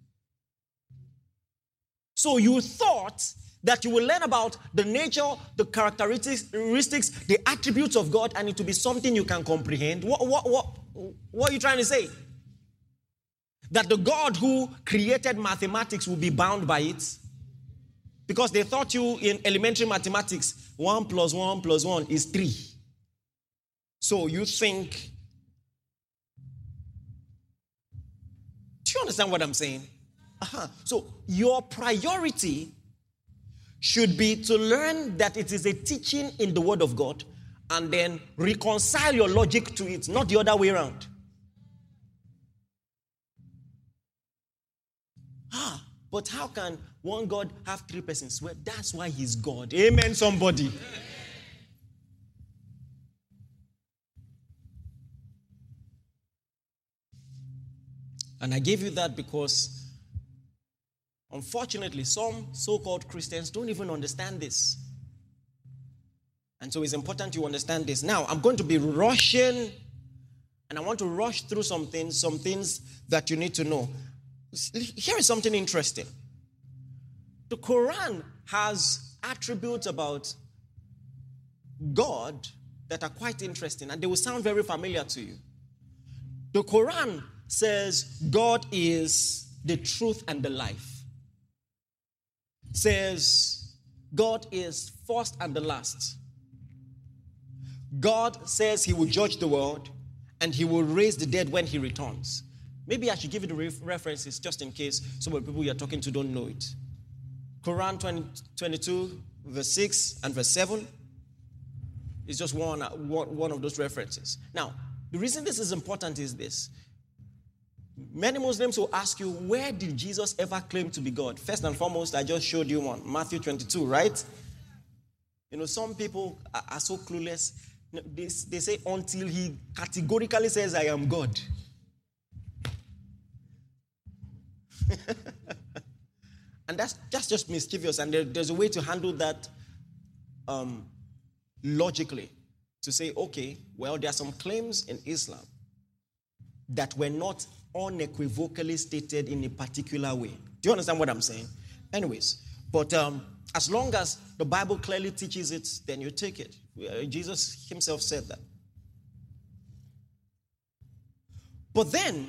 So you thought that you will learn about the nature, the characteristics, the attributes of God, and it will be something you can comprehend. What, what, what, what are you trying to say? That the God who created mathematics will be bound by it? Because they thought you in elementary mathematics, one plus one plus one is three. So you think, do you understand what I'm saying? Uh-huh. So your priority should be to learn that it is a teaching in the Word of God and then reconcile your logic to it, not the other way around. Ah, but how can one God have three persons? Well, that's why he's God. Amen, somebody. And I gave you that because, unfortunately, some so-called Christians don't even understand this. And so it's important you understand this. Now, I'm going to be rushing, and I want to rush through some things, some things that you need to know. Here is something interesting. The Quran has attributes about God that are quite interesting, and they will sound very familiar to you. The Quran says God is the truth and the life. Says God is first and the last. God says he will judge the world and he will raise the dead when he returns. Maybe I should give you the ref- references just in case some of the people you're talking to don't know it. Quran twenty, twenty-two, verse six and verse seven is just one, one, one of those references. Now, the reason this is important is this. Many Muslims will ask you, where did Jesus ever claim to be God? First and foremost, I just showed you one, Matthew twenty-two, right? You know, some people are, are so clueless. They, they say, until he categorically says, I am God. And that's, that's just mischievous. And there, there's a way to handle that um, logically. To say, okay, well, there are some claims in Islam that were not unequivocally stated in a particular way. Do you understand what I'm saying? Anyways, but um, as long as the Bible clearly teaches it, then you take it. Jesus himself said that. But then,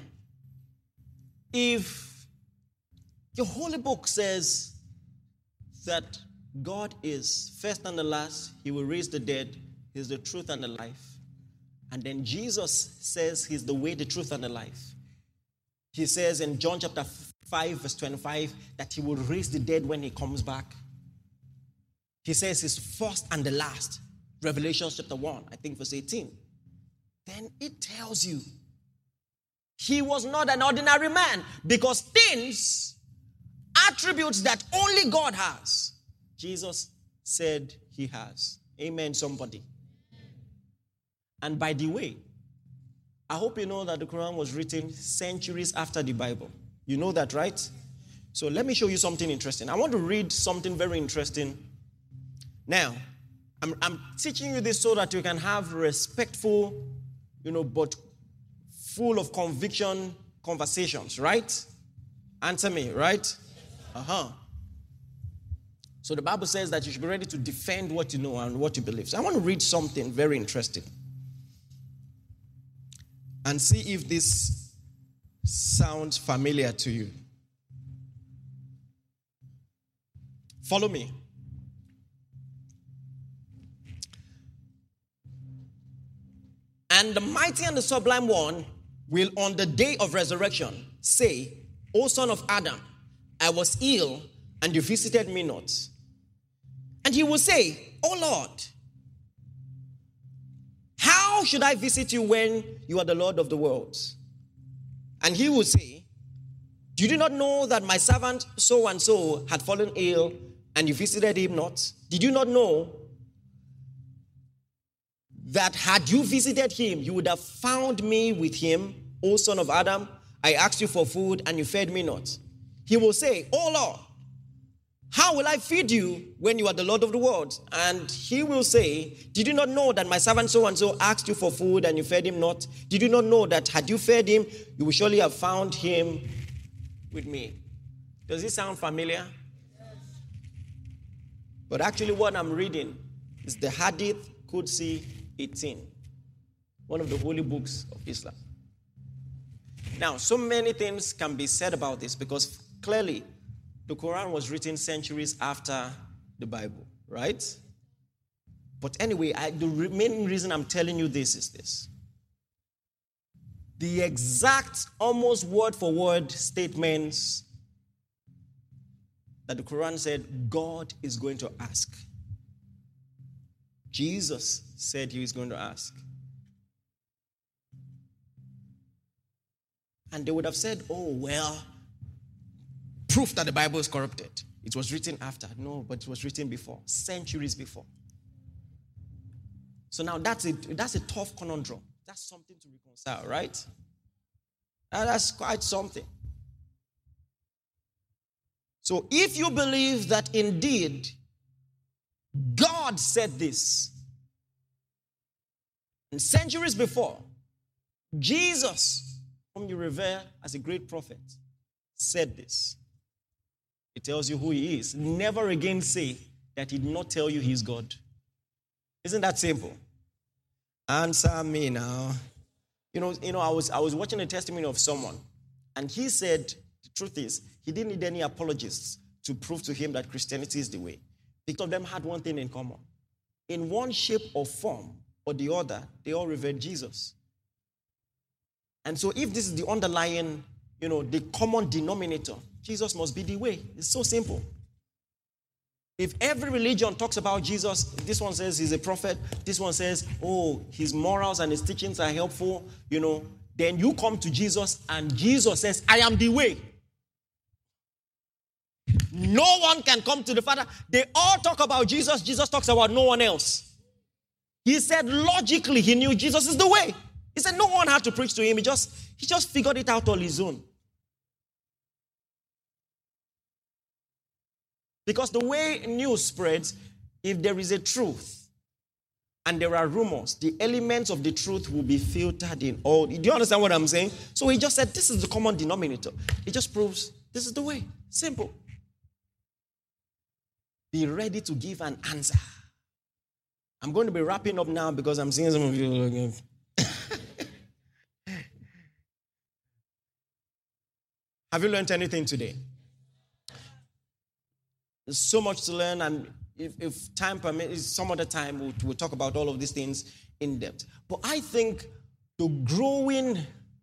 if your holy book says that God is first and the last, he will raise the dead, he's the truth and the life, and then Jesus says he's the way, the truth, and the life. He says in John chapter five, verse twenty-five, that he will raise the dead when he comes back. He says he's first and the last. Revelation chapter one, I think verse eighteen. Then it tells you he was not an ordinary man, because things, attributes that only God has, Jesus said he has. Amen, somebody. And by the way, I hope you know that the Quran was written centuries after the Bible. You know that, right? So let me show you something interesting. I want to read something very interesting. Now, I'm, I'm teaching you this so that you can have respectful, you know, but full of conviction conversations, right? Answer me, right? Uh-huh. So the Bible says that you should be ready to defend what you know and what you believe. So I want to read something very interesting and see if this sounds familiar to you. Follow me. And the mighty and the sublime one will on the day of resurrection say, O son of Adam, I was ill and you visited me not. And he will say, O Lord, how should I visit you when you are the Lord of the world? And he will say, do you not know that my servant so and so had fallen ill and you visited him not? Did you not know that had you visited him, you would have found me with him, O son of Adam? I asked you for food and you fed me not. He will say, oh Lord, how will I feed you when you are the Lord of the world? And he will say, did you not know that my servant so-and-so asked you for food and you fed him not? Did you not know that had you fed him, you would surely have found him with me? Does this sound familiar? But actually what I'm reading is the Hadith Qudsi eighteen, one of the holy books of Islam. Now, so many things can be said about this because clearly the Quran was written centuries after the Bible, right? But anyway, I, the main reason I'm telling you this is this. The exact, almost word for word statements that the Quran said God is going to ask. Jesus said he was going to ask. And they would have said, oh, well, proof that the Bible is corrupted. It was written after. No, but it was written before, centuries before. So now that's a, that's a tough conundrum. That's something to reconcile, right? And that's quite something. So if you believe that indeed God said this, and centuries before, Jesus, whom you revere as a great prophet, said this, it tells you who he is. Never again say that he did not tell you he's God. Isn't that simple? Answer me now. You know, you know, I was I was watching a testimony of someone, and he said the truth is he didn't need any apologists to prove to him that Christianity is the way. Because of them had one thing in common. In one shape or form or the other, they all revered Jesus. And so if this is the underlying, you know, the common denominator, Jesus must be the way. It's so simple. If every religion talks about Jesus, this one says he's a prophet, this one says, oh, his morals and his teachings are helpful, you know, then you come to Jesus and Jesus says, I am the way. No one can come to the Father. They all talk about Jesus. Jesus talks about no one else. He said logically he knew Jesus is the way. He said no one had to preach to him. He just, he just figured it out on his own. Because the way news spreads, if there is a truth and there are rumors, the elements of the truth will be filtered in all. Do you understand what I'm saying? So he just said this is the common denominator. It just proves this is the way. Simple. Be ready to give an answer. I'm going to be wrapping up now because I'm seeing some of you looking. Have you learned anything today? There's so much to learn, and if, if time permits, some other time we'll, we'll talk about all of these things in depth. But I think the growing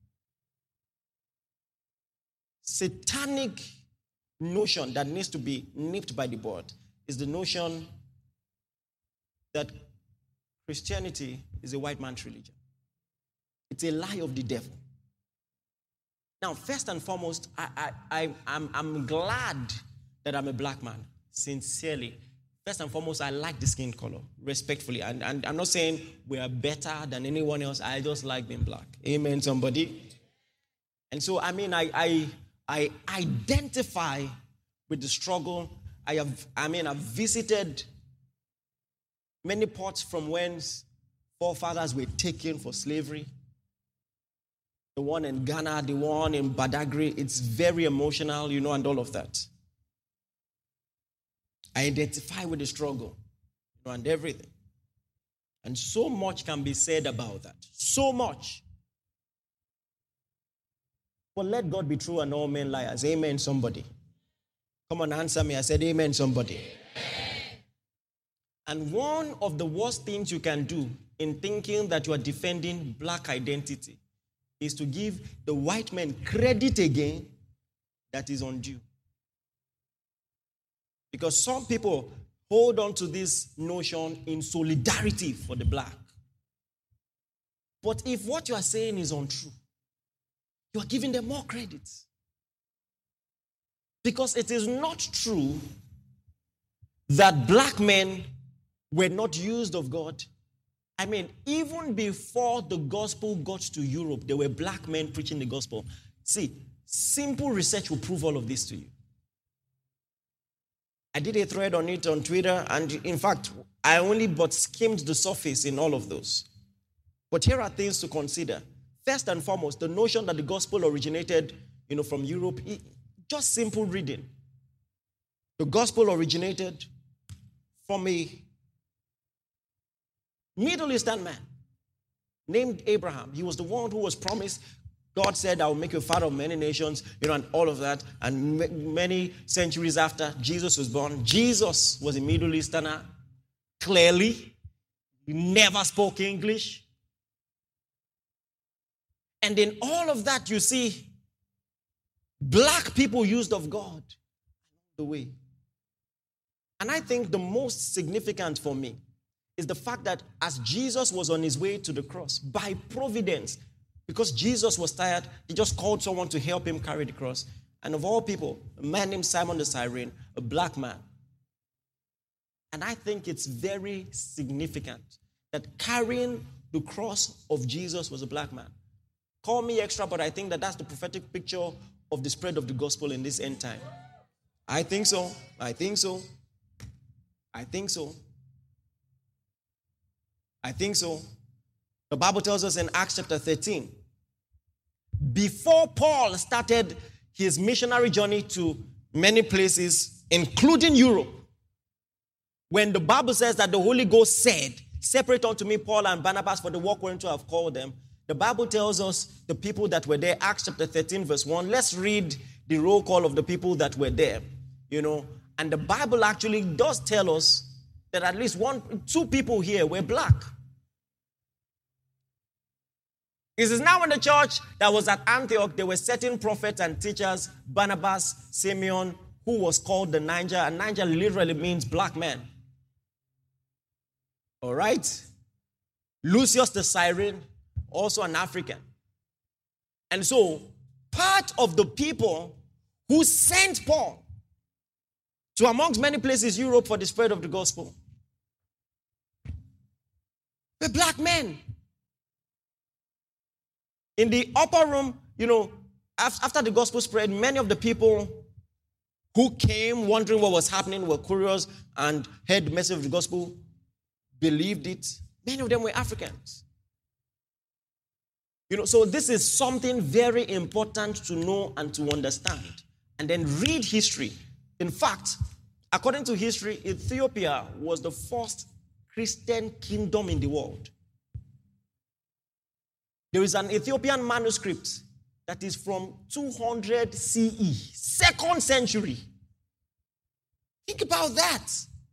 satanic notion that needs to be nipped by the bud is the notion that Christianity is a white man's religion. It's a lie of the devil. Now, first and foremost, I, I, I, I'm, I'm glad that I'm a black man, sincerely. First and foremost, I like the skin color, respectfully. And, and I'm not saying we are better than anyone else. I just like being black. Amen, somebody? And so, I mean, I, I, I identify with the struggle. I have, I mean, I've visited many ports from whence forefathers were taken for slavery. The one in Ghana, the one in Badagry, it's very emotional, you know, and all of that. I identify with the struggle, you know, and everything. And so much can be said about that. So much. But let God be true and all men liars. Amen, somebody. Come on, answer me. I said amen, somebody. Amen. And one of the worst things you can do in thinking that you are defending black identity is to give the white man credit again that is undue. Because some people hold on to this notion in solidarity for the black. But if what you are saying is untrue, you are giving them more credit. Because it is not true that black men were not used of God. I mean, even before the gospel got to Europe, there were black men preaching the gospel. See, simple research will prove all of this to you. I did a thread on it on Twitter, and in fact, I only but skimmed the surface in all of those. But here are things to consider. First and foremost, the notion that the gospel originated, you know, from Europe, just simple reading. The gospel originated from a Middle Eastern man named Abraham. He was the one who was promised. God said, I will make you a father of many nations, you know, and all of that. And m- many centuries after, Jesus was born. Jesus was a Middle Easterner, clearly. He never spoke English. And in all of that, you see, black people used of God the way. And I think the most significant for me is the fact that as Jesus was on his way to the cross, by providence, because Jesus was tired, he just called someone to help him carry the cross. And of all people, a man named Simon the Cyrene, a black man. And I think it's very significant that carrying the cross of Jesus was a black man. Call me extra, but I think that that's the prophetic picture of the spread of the gospel in this end time. I think so. I think so. I think so. I think so. The Bible tells us in Acts chapter thirteen, before Paul started his missionary journey to many places, including Europe, when the Bible says that the Holy Ghost said, separate unto me Paul and Barnabas for the work whereunto I have called them, the Bible tells us the people that were there, Acts chapter thirteen verse one. Let's read the roll call of the people that were there, you know. And the Bible actually does tell us that at least one, two people here were black. It is now in the church that was at Antioch, there were certain prophets and teachers, Barnabas, Simeon, who was called the Niger, and Niger literally means black man. All right? Lucius the Cyrene, also an African. And so, part of the people who sent Paul to amongst many places, Europe, for the spread of the gospel, were black men. In the upper room, you know, after the gospel spread, many of the people who came wondering what was happening were curious and heard the message of the gospel, believed it. Many of them were Africans. You know, so this is something very important to know and to understand. And then read history. In fact, according to history, Ethiopia was the first Christian kingdom in the world. There is an Ethiopian manuscript that is from two hundred C E, second century. Think about that.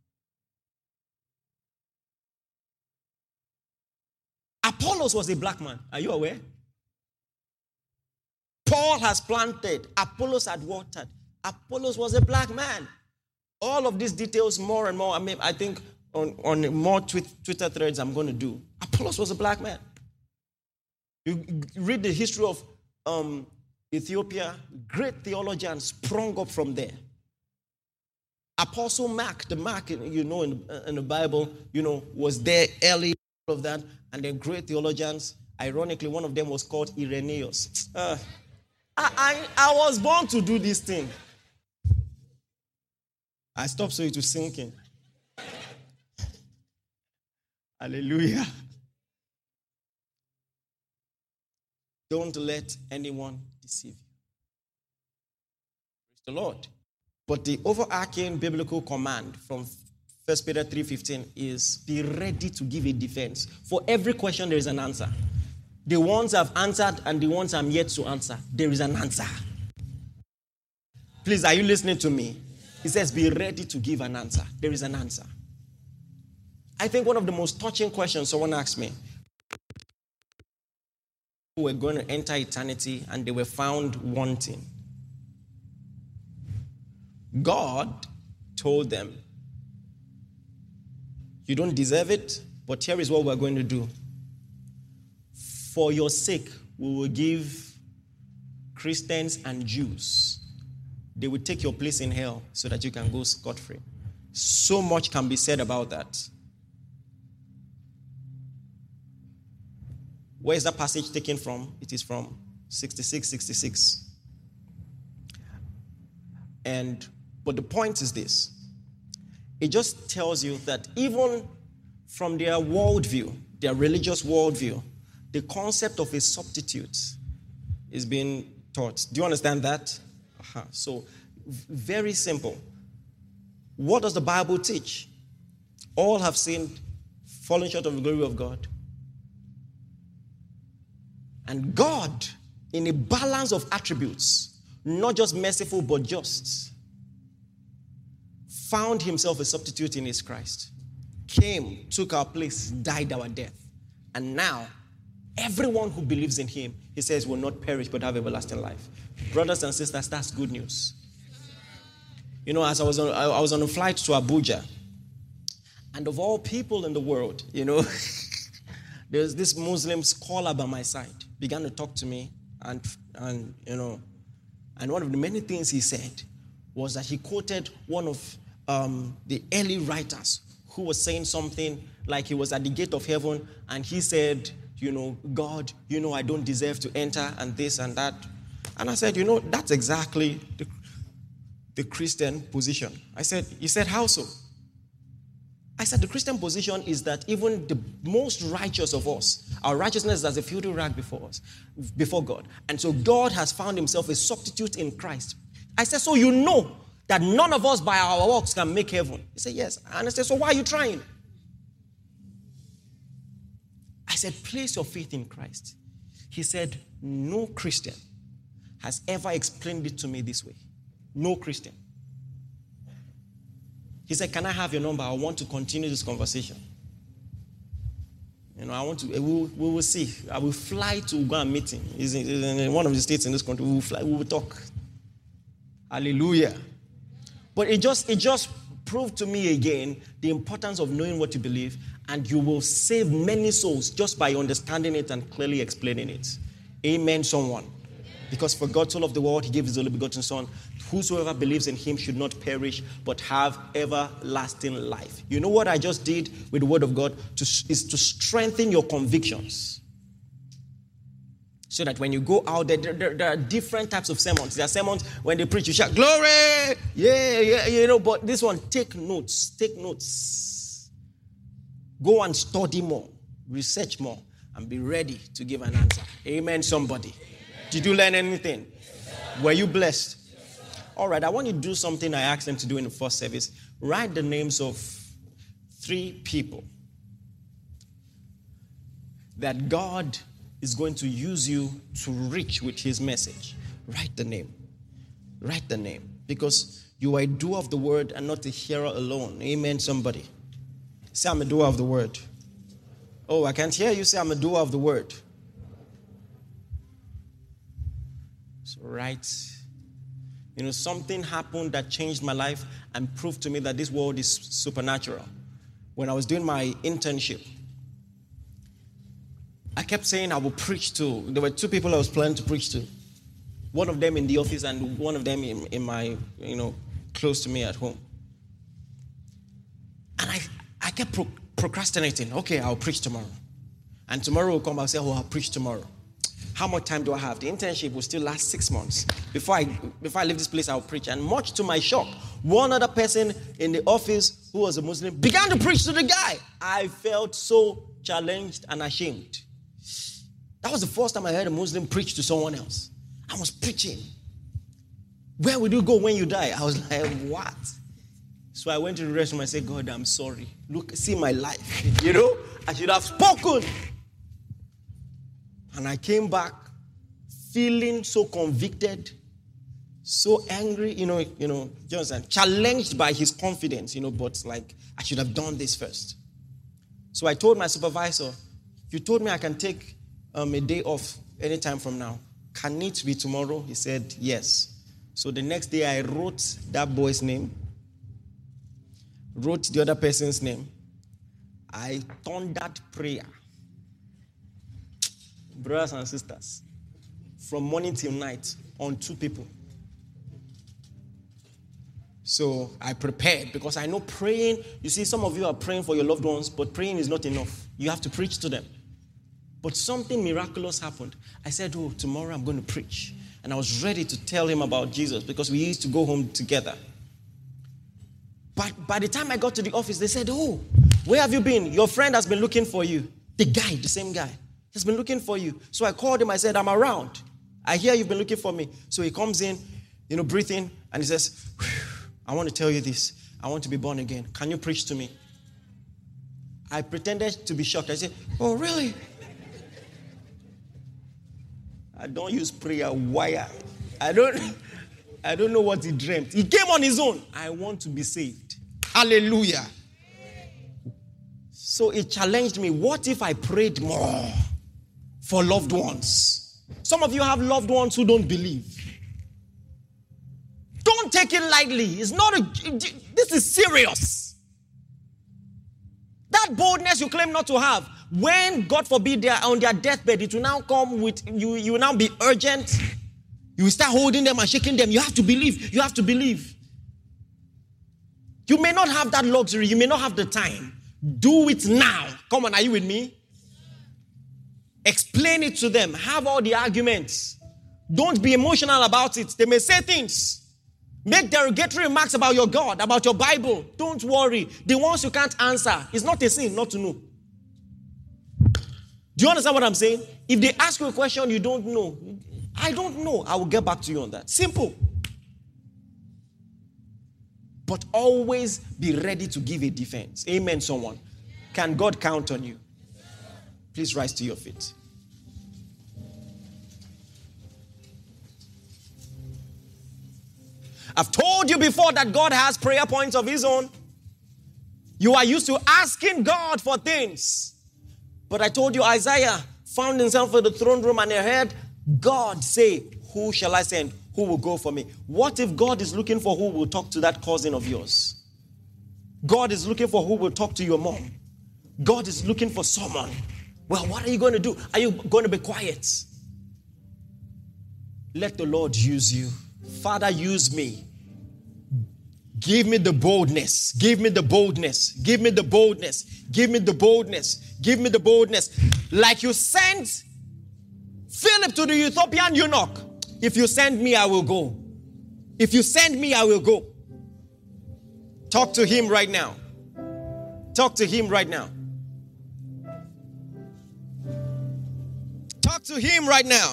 Apollos was a black man. Are you aware? Paul has planted. Apollos had watered. Apollos was a black man. All of these details, more and more, I mean, I think on, on more Twitter threads I'm going to do. Apollos was a black man. You read the history of um, Ethiopia, great theologians sprung up from there. Apostle Mark, the Mark, you know, in, in the Bible, you know, was there early, all of that, and then great theologians. Ironically, one of them was called Irenaeus. Uh, I, I, I was born to do this thing. I stopped so it was sinking. Hallelujah. Don't let anyone deceive you. Praise the Lord. But the overarching biblical command from First Peter three fifteen is be ready to give a defense. For every question, there is an answer. The ones I've answered and the ones I'm yet to answer, there is an answer. Please, are you listening to me? He says, be ready to give an answer. There is an answer. I think one of the most touching questions someone asked me, who were going to enter eternity and they were found wanting. God told them, you don't deserve it, but here is what we're going to do. For your sake, we will give Christians and Jews. They will take your place in hell so that you can go scot-free. So much can be said about that. Where is that passage taken from? It is from sixty-six sixty-six. And but the point is this. It just tells you that even from their worldview, their religious worldview, the concept of a substitute is being taught. Do you understand that? Uh-huh. So, very simple. What does the Bible teach? All have sinned, fallen short of the glory of God. And God, in a balance of attributes, not just merciful but just, found himself a substitute in his Christ. Came, took our place, died our death. And now, everyone who believes in him, he says, will not perish but have everlasting life. Brothers and sisters, that's good news. You know, as I was on, I was on a flight to Abuja, and of all people in the world, you know, there's this Muslim scholar by my side, began to talk to me, and, and you know, and one of the many things he said was that he quoted one of um, the early writers who was saying something like he was at the gate of heaven, and he said, you know, God, you know, I don't deserve to enter, and this and that. And I said, you know, that's exactly the, the Christian position. I said, he said, how so? I said, the Christian position is that even the most righteous of us, our righteousness is as a filthy rag before us, before God. And so God has found himself a substitute in Christ. I said, so you know that none of us by our works can make heaven. He said, yes. And I said, so why are you trying? I said, place your faith in Christ. He said, no Christian has ever explained it to me this way. No Christian. He said, can I have your number? I want to continue this conversation. You know, I want to, we will, we will see. I will fly to go and meet him. He's in, he's in one of the states in this country. We will fly, we will talk. Hallelujah. But it just, it just proved to me again the importance of knowing what you believe, and you will save many souls just by understanding it and clearly explaining it. Amen, someone. Because for God so loved the world, he gave his only begotten Son. Whosoever believes in him should not perish, but have everlasting life. You know what I just did with the word of God? To, is to strengthen your convictions. So that when you go out there, there, there are different types of sermons. There are sermons when they preach, you shout, glory! Yeah, yeah, you know, but this one, take notes. Take notes. Go and study more. Research more. And be ready to give an answer. Amen, somebody. Did you learn anything? Were you blessed? All right, I want you to do something I asked them to do in the first service. Write the names of three people that God is going to use you to reach with his message. Write the name. Write the name. Because you are a doer of the word and not a hearer alone. Amen, somebody. Say, I'm a doer of the word. Oh, I can't hear you say, I'm a doer of the word. So write. You know, something happened that changed my life and proved to me that this world is supernatural. When I was doing my internship, I kept saying I will preach to. There were two people I was planning to preach to. One of them in the office and one of them in, in my, you know, close to me at home. And I, I kept pro- procrastinating. Okay, I'll preach tomorrow. And tomorrow will come, I'll say, oh, I'll preach tomorrow. How much time do I have? The internship will still last six months. Before I, before I leave this place, I'll preach. And much to my shock, one other person in the office who was a Muslim began to preach to the guy. I felt so challenged and ashamed. That was the first time I heard a Muslim preach to someone else. I was preaching. Where would you go when you die? I was like, what? So I went to the restroom and said, God, I'm sorry. Look, see my life. You know, I should have spoken. And I came back feeling so convicted, so angry, you know, you know, just challenged by his confidence, you know, but like, I should have done this first. So I told my supervisor, you told me I can take um, a day off anytime from now. Can it be tomorrow? He said, yes. So the next day I wrote that boy's name, wrote the other person's name. I thundered prayer. Brothers and sisters, from morning till night on two people. So I prepared because I know praying, you see, some of you are praying for your loved ones, but praying is not enough. You have to preach to them. But something miraculous happened. I said, oh, tomorrow I'm going to preach. And I was ready to tell him about Jesus because we used to go home together. But by the time I got to the office, they said, oh, where have you been? Your friend has been looking for you. The guy, the same guy, has been looking for you. So I called him. I said, I'm around. I hear you've been looking for me. So he comes in, you know, breathing, and he says, I want to tell you this. I want to be born again. Can you preach to me? I pretended to be shocked. I said, oh, really? I don't use prayer wire. I don't, I don't know what he dreamt. He came on his own. I want to be saved. Hallelujah. So it challenged me. What if I prayed more for loved ones? Some of you have loved ones who don't believe. Don't take it lightly. It's not a, this is serious. That boldness you claim not to have, when, God forbid, they are on their deathbed, it will now come with, you, you will now be urgent. You will start holding them and shaking them. You have to believe. You have to believe. You may not have that luxury. You may not have the time. Do it now. Come on, are you with me? Explain it to them. Have all the arguments. Don't be emotional about it. They may say things. Make derogatory remarks about your God, about your Bible. Don't worry. The ones you can't answer, it's not a sin not to know. Do you understand what I'm saying? If they ask you a question you don't know, I don't know. I will get back to you on that. Simple. But always be ready to give a defense. Amen, someone. Can God count on you? Please rise to your feet. I've told you before that God has prayer points of his own. You are used to asking God for things. But I told you Isaiah found himself at the throne room and he heard God say, who shall I send? Who will go for me? What if God is looking for who will talk to that cousin of yours? God is looking for who will talk to your mom. God is looking for someone. Well, what are you going to do? Are you going to be quiet? Let the Lord use you. Father, use me. Give me the boldness. Give me the boldness. Give me the boldness. Give me the boldness. Give me the boldness. Like you sent Philip to the Ethiopian eunuch. If you send me, I will go. If you send me, I will go. Talk to him right now. Talk to him right now. Talk to him right now.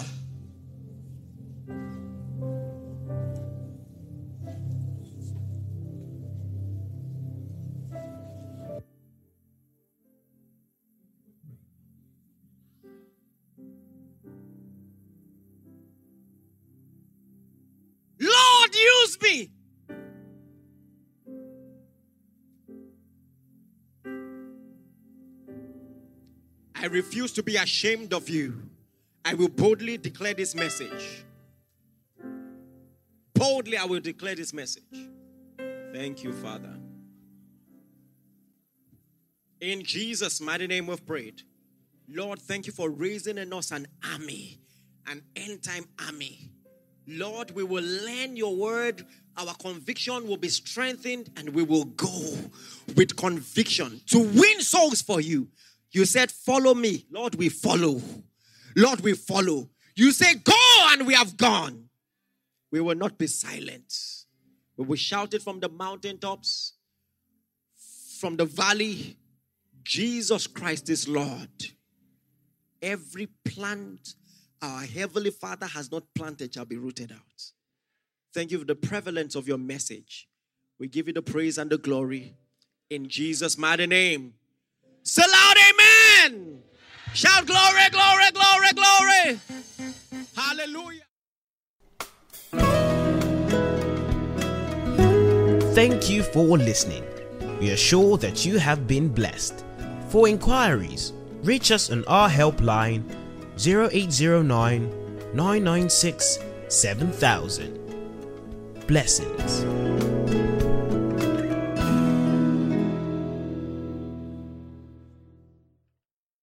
Lord, use me. I refuse to be ashamed of you. I will boldly declare this message. Boldly, I will declare this message. Thank you, Father. In Jesus' mighty name we've prayed. Lord, thank you for raising in us an army, an end-time army. Lord, we will learn your word. Our conviction will be strengthened and we will go with conviction to win souls for you. You said, follow me. Lord, we follow. Lord, we follow. You say, go, and we have gone. We will not be silent. We will shout it from the mountaintops, from the valley. Jesus Christ is Lord. Every plant our Heavenly Father has not planted shall be rooted out. Thank you for the prevalence of your message. We give you the praise and the glory in Jesus' mighty name. Say loud, amen. Shout glory, glory, glory, glory. Hallelujah. Thank you for listening. We are sure that you have been blessed. For inquiries, reach us on our helpline zero eight zero nine, nine nine six, seven thousand. Blessings.